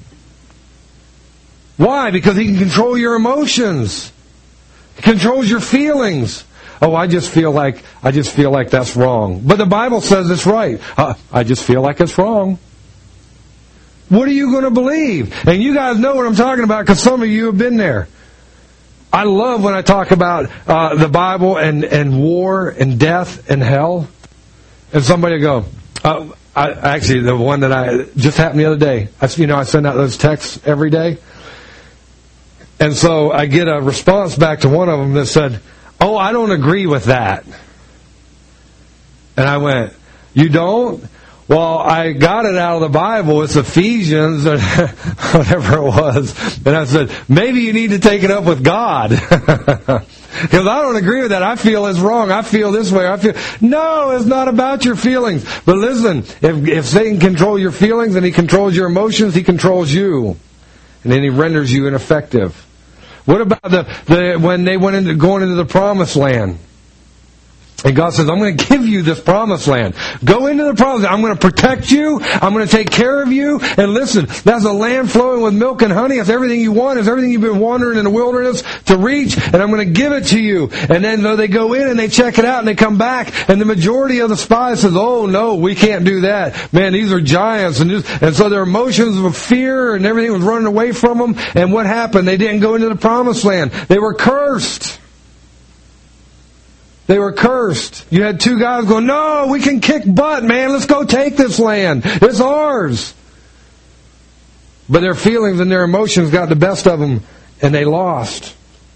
[SPEAKER 1] Why? Because he can control your emotions. He controls your feelings. Oh, I just feel like I just feel like that's wrong. But the Bible says it's right. Uh, I just feel like it's wrong. What are you going to believe? And you guys know what I'm talking about because some of you have been there. I love when I talk about uh, the Bible and, and war and death and hell. And somebody will go, uh, I, actually, the one that I just happened the other day. I, you know, I send out those texts every day. And so I get a response back to one of them that said, oh, I don't agree with that. And I went, you don't? Well, I got it out of the Bible. It's Ephesians, or whatever it was. And I said, maybe you need to take it up with God. Because I don't agree with that. I feel it's wrong. I feel this way. I feel no, it's not about your feelings. But listen, if, if Satan controls your feelings and he controls your emotions, he controls you. And then he renders you ineffective. What about the, the when they went into going into the promised land? And God says, I'm going to give you this promised land. Go into the promised land. I'm going to protect you. I'm going to take care of you. And listen, that's a land flowing with milk and honey. It's everything you want. It's everything you've been wandering in the wilderness to reach. And I'm going to give it to you. And then they go in and they check it out and they come back. And the majority of the spies says, oh no, we can't do that. Man, these are giants. And, just, and so their emotions of fear and everything was running away from them. And what happened? They didn't go into the promised land. They were cursed. They were cursed. You had two guys going, no, we can kick butt, man. Let's go take this land. It's ours. But their feelings and their emotions got the best of them, and they lost.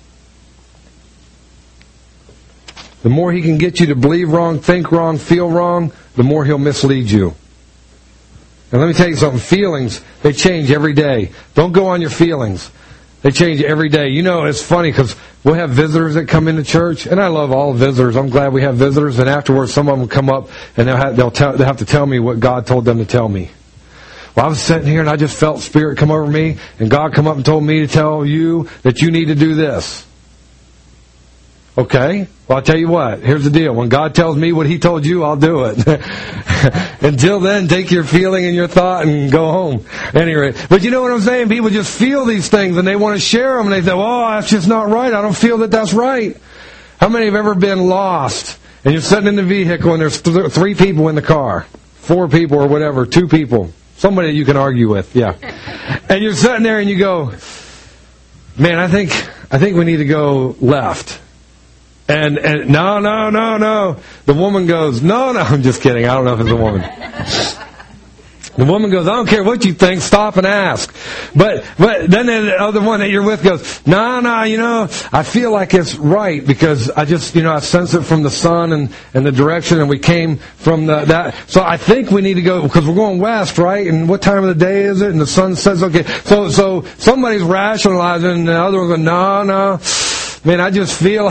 [SPEAKER 1] The more he can get you to believe wrong, think wrong, feel wrong, the more he'll mislead you. And let me tell you something, feelings, they change every day. Don't go on your feelings. They change every day. You know, it's funny because we'll have visitors that come into church, and I love all visitors. I'm glad we have visitors, and afterwards some of them come up and they'll have, they'll, tell, they'll have to tell me what God told them to tell me. Well, I was sitting here and I just felt Spirit come over me, and God come up and told me to tell you that you need to do this. Okay, well, I'll tell you what. Here's the deal. When God tells me what He told you, I'll do it. Until then, take your feeling and your thought and go home. Anyway, but you know what I'm saying? People just feel these things and they want to share them, and they say, oh, that's just not right. I don't feel that that's right. How many have ever been lost and you're sitting in the vehicle and there's th- three people in the car, four people or whatever, two people, somebody that you can argue with, yeah. And you're sitting there and you go, man, I think I think we need to go left. And, and no, no, no, no. The woman goes, no, no. I'm just kidding. I don't know if it's a woman. The woman goes, I don't care what you think. Stop and ask. But but then the other one that you're with goes, no, no, you know, I feel like it's right because I just, you know, I sense it from the sun and, and the direction, and we came from the, that. So I think we need to go because we're going west, right? And what time of the day is it? And the sun says, okay. So so somebody's rationalizing, and the other one goes, no, no. Man, I just feel,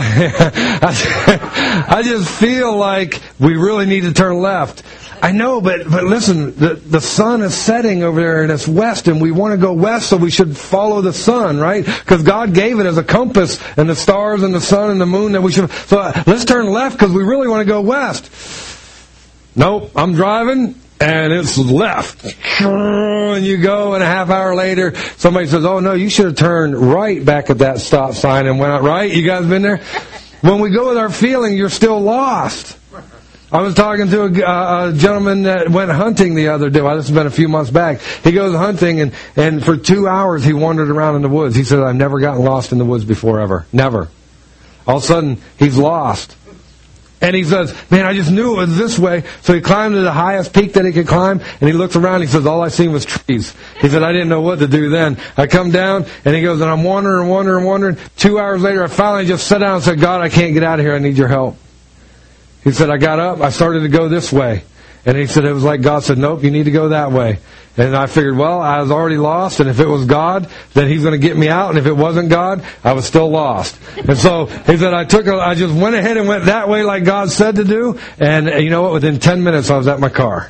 [SPEAKER 1] I just feel like we really need to turn left. I know, but but listen, the the sun is setting over there and it's west, and we want to go west, so we should follow the sun, right? Because God gave it as a compass, and the stars and the sun and the moon that we should. So uh, let's turn left because we really want to go west. Nope, I'm driving. And it's left. And you go, and a half hour later, somebody says, oh, no, you should have turned right back at that stop sign and went out right. You guys been there? When we go with our feeling, you're still lost. I was talking to a, uh, a gentleman that went hunting the other day. Well, this has been a few months back. He goes hunting, and, and for two hours he wandered around in the woods. He said, I've never gotten lost in the woods before, ever. Never. All of a sudden, he's lost. And he says, man, I just knew it was this way. So he climbed to the highest peak that he could climb, and he looked around, and he says, all I seen was trees. He said, I didn't know what to do then. I come down, and he goes, and I'm wandering and wandering and wandering. Two hours later, I finally just sat down and said, God, I can't get out of here. I need your help. He said, I got up. I started to go this way. And he said, it was like God said, nope, you need to go that way. And I figured, well, I was already lost, and if it was God, then He's going to get me out, and if it wasn't God, I was still lost. And so he said, I took, a, I just went ahead and went that way like God said to do, and you know what? Within ten minutes, I was at my car.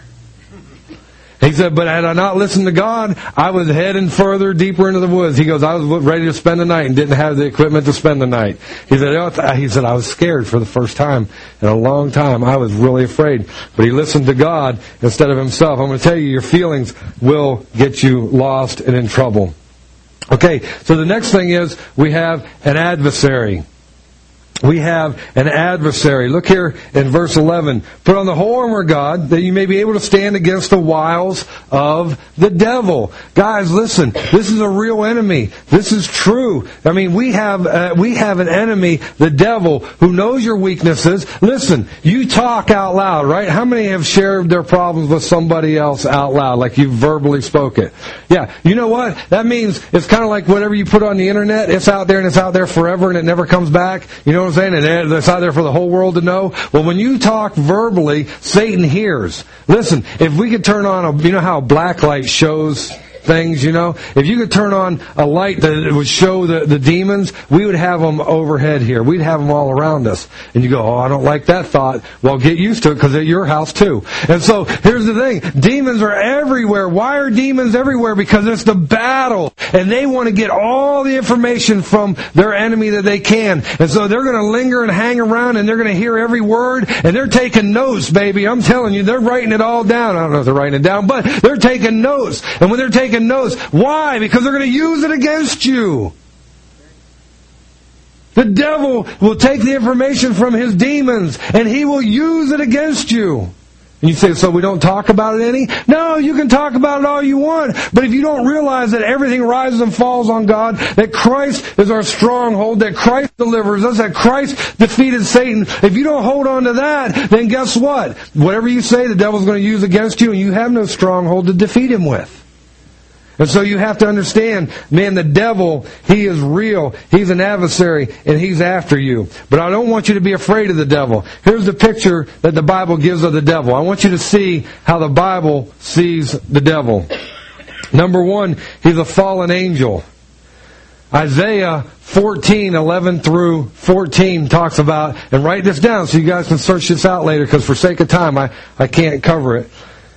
[SPEAKER 1] He said, but had I not listened to God, I was heading further, deeper into the woods. He goes, I was ready to spend the night and didn't have the equipment to spend the night. He said, he said, I was scared for the first time in a long time. I was really afraid. But he listened to God instead of himself. I'm going to tell you, your feelings will get you lost and in trouble. Okay, so the next thing is we have an adversary. We have an adversary. Look here in verse eleven. Put on the whole armor of God that you may be able to stand against the wiles of the devil. Guys, listen. This is a real enemy. This is true. I mean, we have uh, we have an enemy, the devil, who knows your weaknesses. Listen, you talk out loud, right? How many have shared their problems with somebody else out loud, like you verbally spoke it? Yeah. You know what? That means it's kind of like whatever you put on the internet. It's out there and it's out there forever and it never comes back. You know what I'm saying? And it's out there for the whole world to know. Well, when you talk verbally, Satan hears. Listen, if we could turn on a, you know how black light shows things, you know? If you could turn on a light that would show the, the demons, we would have them overhead here. We'd have them all around us. And you go, oh, I don't like that thought. Well, get used to it because they're at your house too. And so, here's the thing. Demons are everywhere. Why are demons everywhere? Because it's the battle. And they want to get all the information from their enemy that they can. And so they're going to linger and hang around, and they're going to hear every word, and they're taking notes, baby. I'm telling you, they're writing it all down. I don't know if they're writing it down, but they're taking notes. And when they're taking notes, why? Because they're going to use it against you. The devil will take the information from his demons, and he will use it against you. And you say, so we don't talk about it any? No, you can talk about it all you want. But if you don't realize that everything rises and falls on God, that Christ is our stronghold, that Christ delivers us, that Christ defeated Satan, if you don't hold on to that, then guess what? Whatever you say, the devil's going to use against you, and you have no stronghold to defeat him with. And so you have to understand, man, the devil, he is real. He's an adversary, and he's after you. But I don't want you to be afraid of the devil. Here's the picture that the Bible gives of the devil. I want you to see how the Bible sees the devil. Number one, he's a fallen angel. Isaiah fourteen, eleven through fourteen talks about, and write this down so you guys can search this out later, because for sake of time, I, I can't cover it.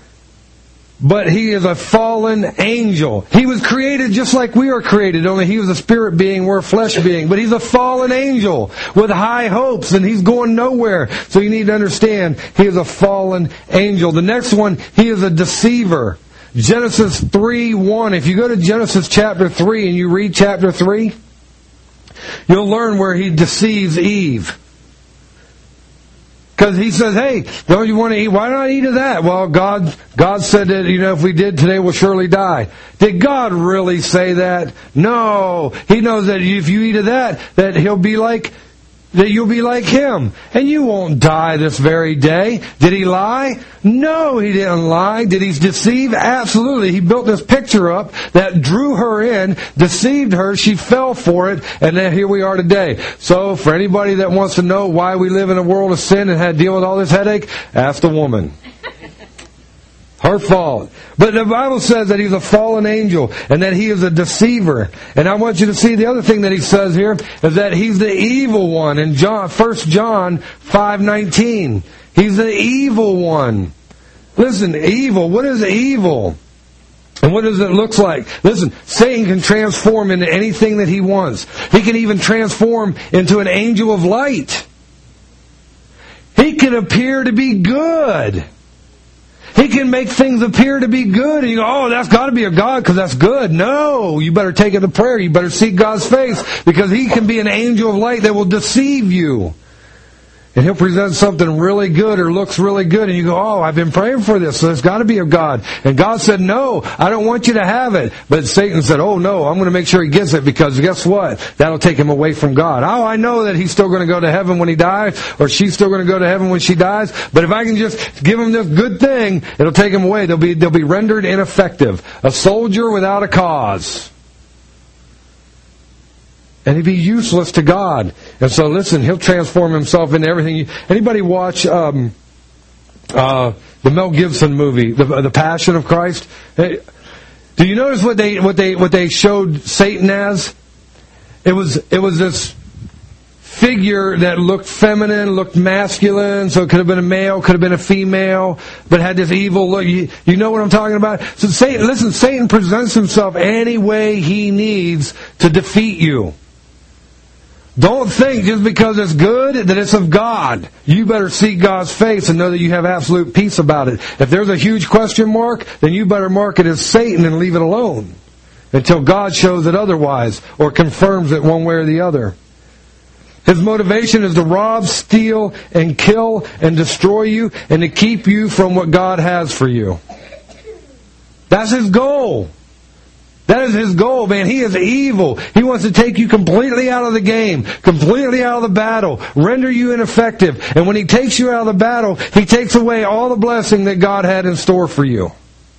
[SPEAKER 1] But he is a fallen angel. He was created just like we are created, only he was a spirit being, we're a flesh being. But he's a fallen angel with high hopes, and he's going nowhere. So you need to understand, he is a fallen angel. The next one, he is a deceiver. Genesis three one. If you go to Genesis chapter three and you read chapter three, you'll learn where he deceives Eve. Because he says, hey, don't you want to eat? Why not eat of that? Well, God God said that, you know, if we did today, we'll surely die. Did God really say that? No. He knows that if you eat of that, that he'll be like, that you'll be like him. And you won't die this very day. Did he lie? No, he didn't lie. Did he deceive? Absolutely. He built this picture up that drew her in, deceived her, she fell for it, and then here we are today. So for anybody that wants to know why we live in a world of sin and had to deal with all this headache, ask the woman. Her fault. But the Bible says that he's a fallen angel and that he is a deceiver. And I want you to see the other thing that he says here is that he's the evil one in John, First John five nineteen. He's the evil one. Listen, evil. What is evil? And what does it look like? Listen, Satan can transform into anything that he wants. He can even transform into an angel of light. He can appear to be good. He can make things appear to be good. And you go, oh, that's got to be a God because that's good. No, you better take it to prayer. You better seek God's face, because he can be an angel of light that will deceive you. And he'll present something really good or looks really good, and you go, oh, I've been praying for this, so there's got to be a God. And God said, no, I don't want you to have it. But Satan said, oh, no, I'm going to make sure he gets it, because guess what? That'll take him away from God. Oh, I know that he's still going to go to heaven when he dies, or she's still going to go to heaven when she dies, but if I can just give him this good thing, it'll take him away. They'll be, they'll be rendered ineffective. A soldier without a cause. And he'd be useless to God. And so, listen, he'll transform himself into everything. Anybody watch um, uh, the Mel Gibson movie, the, the Passion of Christ? Hey, do you notice what they what they what they showed Satan as? It was it was this figure that looked feminine, looked masculine, so it could have been a male, could have been a female, but had this evil look. You, you know what I'm talking about? So Satan, listen, Satan presents himself any way he needs to defeat you. Don't think just because it's good that it's of God. You better seek God's face and know that you have absolute peace about it. If there's a huge question mark, then you better mark it as Satan and leave it alone until God shows it otherwise or confirms it one way or the other. His motivation is to rob, steal, and kill and destroy you, and to keep you from what God has for you. That's his goal. That is his goal, man. He is evil. He wants to take you completely out of the game, completely out of the battle, render you ineffective. And when he takes you out of the battle, he takes away all the blessing that God had in store for you.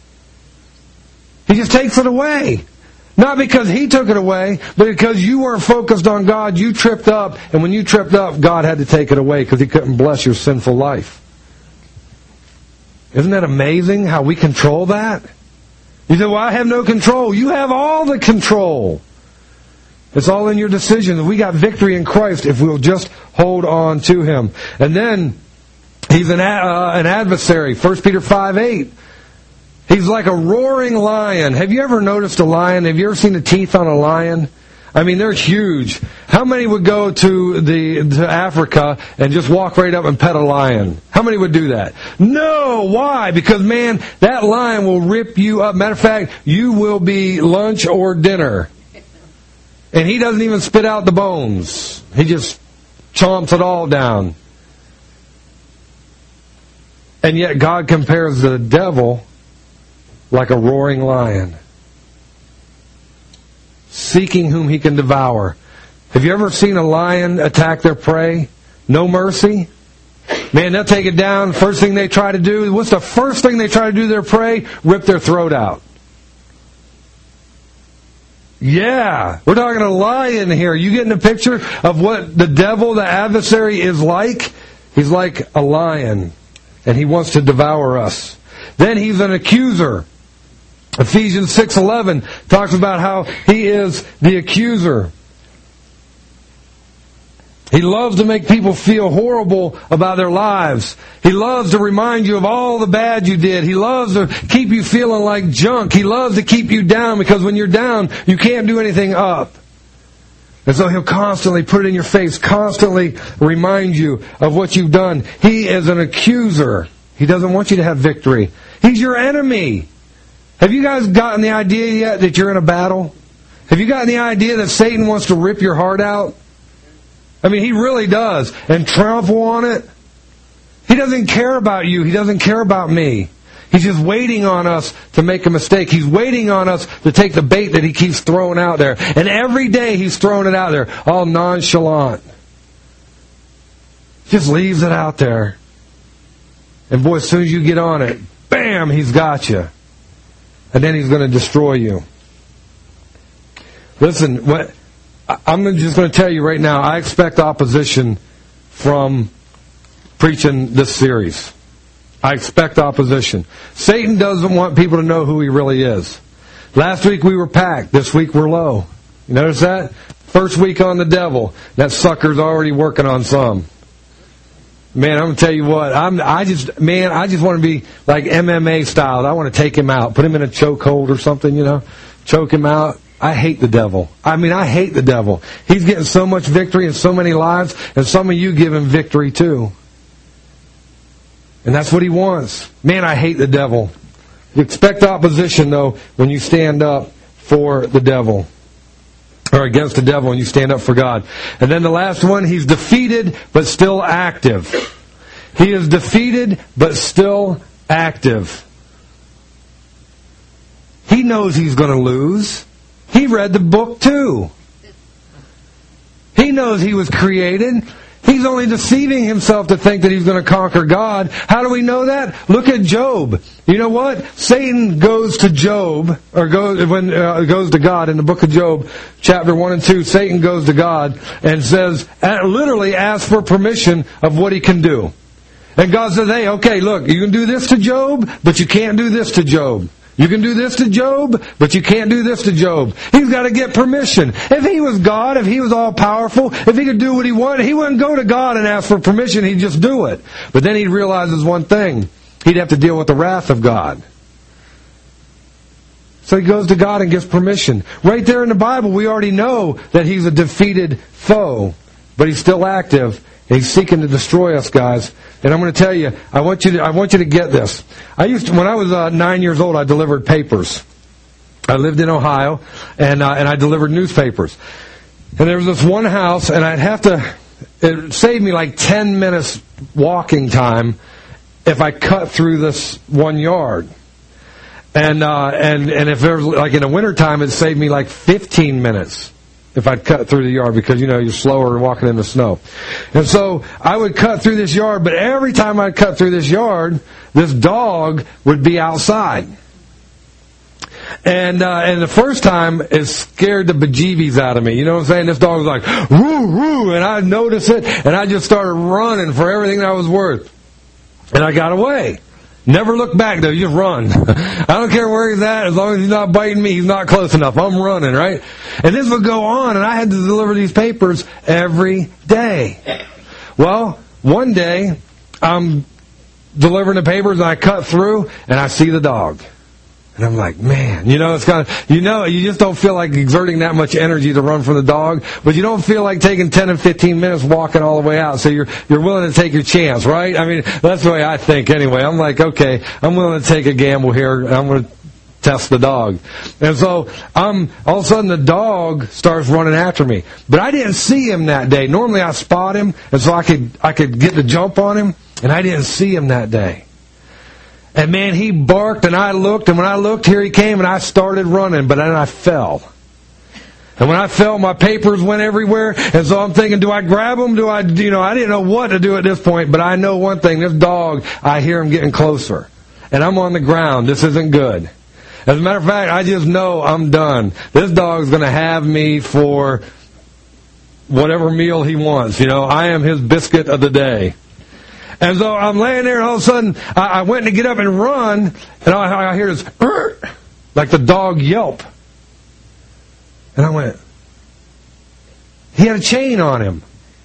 [SPEAKER 1] He just takes it away. Not because he took it away, but because you weren't focused on God, you tripped up. And when you tripped up, God had to take it away because he couldn't bless your sinful life. Isn't that amazing how we control that? You say, well, I have no control. You have all the control. It's all in your decision. We got victory in Christ if we'll just hold on to him. And then, he's an, uh, an adversary. First Peter five eight. He's like a roaring lion. Have you ever noticed a lion? Have you ever seen the teeth on a lion? I mean, they're huge. How many would go to the to Africa and just walk right up and pet a lion? How many would do that? No. Why? Because, man, that lion will rip you up. Matter of fact, you will be lunch or dinner. And he doesn't even spit out the bones. He just chomps it all down. And yet God compares the devil like a roaring lion, seeking whom he can devour. Have you ever seen a lion attack their prey? No mercy? Man, they'll take it down. First thing they try to do, what's the first thing they try to do to their prey? Rip their throat out. Yeah, we're talking a lion here. You getting a picture of what the devil, the adversary, is like? He's like a lion, and he wants to devour us. Then he's an accuser. Ephesians six eleven talks about how he is the accuser. He loves to make people feel horrible about their lives. He loves to remind you of all the bad you did. He loves to keep you feeling like junk. He loves to keep you down, because when you're down, you can't do anything up. And so he'll constantly put it in your face, constantly remind you of what you've done. He is an accuser. He doesn't want you to have victory. He's your enemy. Have you guys gotten the idea yet that you're in a battle? Have you gotten the idea that Satan wants to rip your heart out? I mean, he really does. And trample on it. He doesn't care about you. He doesn't care about me. He's just waiting on us to make a mistake. He's waiting on us to take the bait that he keeps throwing out there. And every day he's throwing it out there, all nonchalant. Just leaves it out there. And boy, as soon as you get on it, bam, he's got you. And then he's going to destroy you. Listen, what... I'm just going to tell you right now, I expect opposition from preaching this series. I expect opposition. Satan doesn't want people to know who he really is. Last week we were packed. This week we're low. You notice that? First week on the devil. That sucker's already working on some. Man, I'm going to tell you what. I'm, I just, man, I just want to be like M M A style. I want to take him out. Put him in a chokehold or something, you know. Choke him out. I hate the devil. I mean, I hate the devil. He's getting so much victory in so many lives, and some of you give him victory too. And that's what he wants. Man, I hate the devil. You expect opposition, though, when you stand up for the devil. Or against the devil, and you stand up for God. And then the last one, he's defeated, but still active. He is defeated, but still active. He knows he's going to lose. He read the book too. He knows he was created. He's only deceiving himself to think that he's going to conquer God. How do we know that? Look at Job. You know what? Satan goes to Job, or goes when uh, goes to God in the book of Job, chapter one and two. Satan goes to God and says, literally asks for permission of what he can do. And God says, "Hey, okay, look, you can do this to Job, but you can't do this to Job. You can do this to Job, but you can't do this to Job." He's got to get permission. If he was God, if he was all-powerful, if he could do what he wanted, he wouldn't go to God and ask for permission. He'd just do it. But then he realizes one thing. He'd have to deal with the wrath of God. So he goes to God and gets permission. Right there in the Bible, we already know that he's a defeated foe, but he's still active. He's seeking to destroy us, guys. And I'm going to tell you, I want you to, I want you to get this. I used to, when I was uh, nine years old, I delivered papers. I lived in Ohio, and uh, and I delivered newspapers. And there was this one house, and I'd have to, it saved me like ten minutes walking time if I cut through this one yard. And uh, and and if there was, like in the wintertime, it saved me like fifteen minutes. If I'd cut through the yard, because, you know, you're slower walking in the snow. And so I would cut through this yard, but every time I'd cut through this yard, this dog would be outside. And uh, and the first time, it scared the bejeebies out of me. You know what I'm saying? This dog was like, woo, woo, and I noticed it, and I just started running for everything that I was worth. And I got away. Never look back, though. You just run. I don't care where he's at. As long as he's not biting me, he's not close enough. I'm running, right? And this would go on, and I had to deliver these papers every day. Well, one day, I'm delivering the papers, and I cut through, and I see the dog. And I'm like, man, you know, it's kind of, you know, you just don't feel like exerting that much energy to run from the dog, but you don't feel like taking ten and fifteen minutes walking all the way out, so you're you're willing to take your chance, right? I mean, that's the way I think anyway. I'm like, okay, I'm willing to take a gamble here. I'm going to test the dog. And so, um, all of a sudden the dog starts running after me. But I didn't see him that day. Normally I spot him, and so I could I could get the jump on him, and I didn't see him that day. And man, he barked, and I looked, and when I looked, here he came, and I started running, but then I fell. And when I fell, my papers went everywhere, and so I'm thinking, do I grab him? Do I, you know, I didn't know what to do at this point, but I know one thing, this dog, I hear him getting closer. And I'm on the ground. This isn't good. As a matter of fact, I just know I'm done. This dog's going to have me for whatever meal he wants. You know, I am his biscuit of the day. And so I'm laying there, and all of a sudden, I, I went to get up and run, and I, I hear this, like the dog yelp. And I went, he had a chain on him.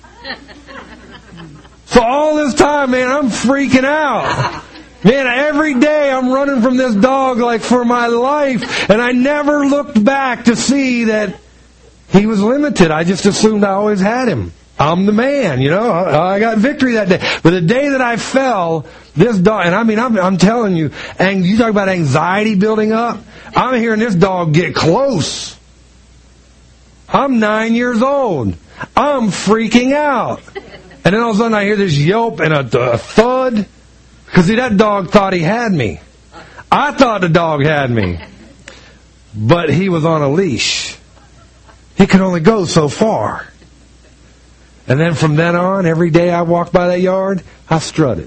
[SPEAKER 1] So all this time, man, I'm freaking out. Man, every day I'm running from this dog like for my life, and I never looked back to see that he was limited. I just assumed I always had him. I'm the man, you know. I got victory that day. But the day that I fell, this dog, and I mean, I'm, I'm telling you, and you talk about anxiety building up. I'm hearing this dog get close. I'm nine years old. I'm freaking out. And then all of a sudden I hear this yelp and a, a thud. Because see, that dog thought he had me. I thought the dog had me. But he was on a leash. He could only go so far. And then from then on, every day I walked by that yard, I strutted.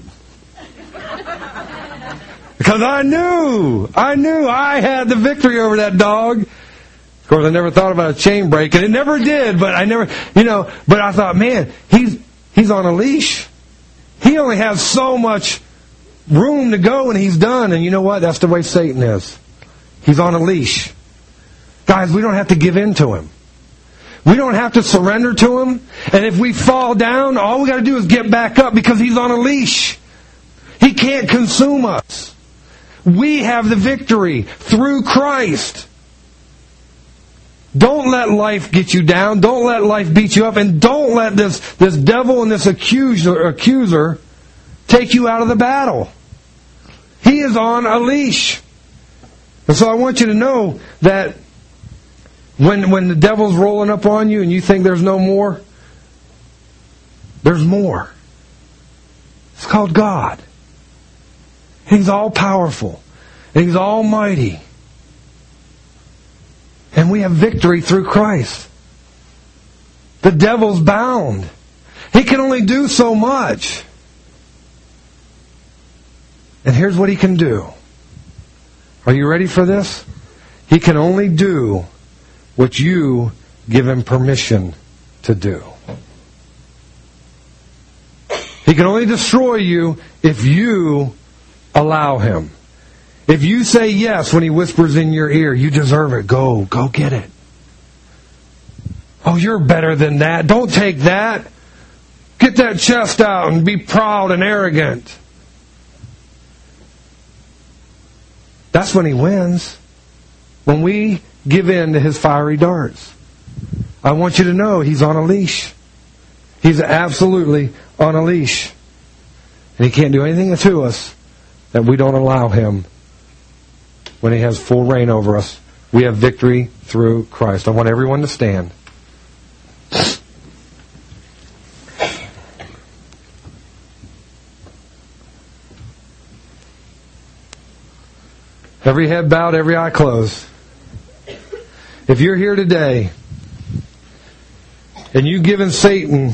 [SPEAKER 1] Because I knew, I knew I had the victory over that dog. Of course, I never thought about a chain break, and it never did, but I never, you know, but I thought, man, he's he's on a leash. He only has so much room to go and he's done. And you know what? That's the way Satan is. He's on a leash. Guys, we don't have to give in to him. We don't have to surrender to him. And if we fall down, all we got to do is get back up because he's on a leash. He can't consume us. We have the victory through Christ. Don't let life get you down. Don't let life beat you up. And don't let this, this devil and this accuser, accuser take you out of the battle. He is on a leash. And so I want you to know that when, when the devil's rolling up on you and you think there's no more, there's more. It's called God. He's all powerful. And He's almighty. And we have victory through Christ. The devil's bound. He can only do so much. And here's what he can do. Are you ready for this? He can only do what you give him permission to do. He can only destroy you if you allow him. If you say yes when he whispers in your ear, you deserve it. Go, go get it. Oh, you're better than that. Don't take that. Get that chest out and be proud and arrogant. That's when he wins. When we give in to his fiery darts. I want you to know he's on a leash. He's absolutely on a leash. And he can't do anything to us that we don't allow him. When he has full reign over us, we have victory through Christ. I want everyone to stand. Every head bowed, every eye closed. If you're here today and you've given Satan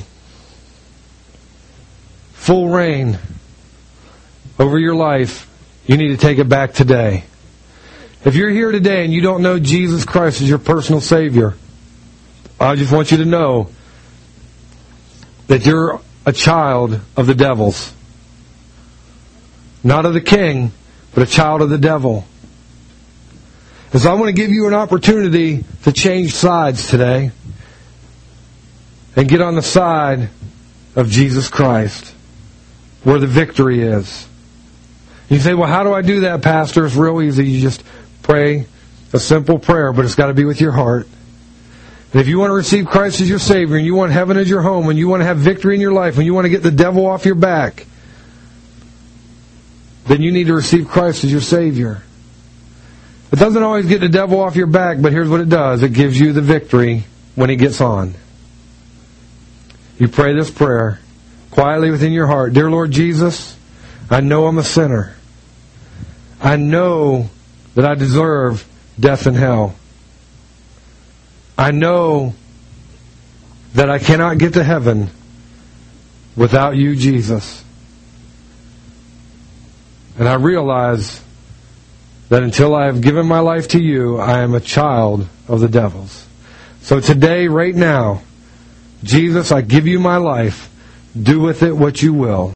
[SPEAKER 1] full reign over your life, you need to take it back today. If you're here today and you don't know Jesus Christ as your personal Savior, I just want you to know that you're a child of the devil's. Not of the king, but a child of the devil. And so I want to give you an opportunity to change sides today and get on the side of Jesus Christ, where the victory is. You say, well, how do I do that, Pastor? It's real easy. You just pray a simple prayer, but it's got to be with your heart. And if you want to receive Christ as your Savior, and you want heaven as your home, and you want to have victory in your life, and you want to get the devil off your back, then you need to receive Christ as your Savior. It doesn't always get the devil off your back, but here's what it does. It gives you the victory when he gets on. You pray this prayer quietly within your heart. Dear Lord Jesus, I know I'm a sinner. I know that I deserve death and hell. I know that I cannot get to heaven without you, Jesus. And I realize that until I have given my life to you, I am a child of the devil's. So today, right now, Jesus, I give you my life. Do with it what you will.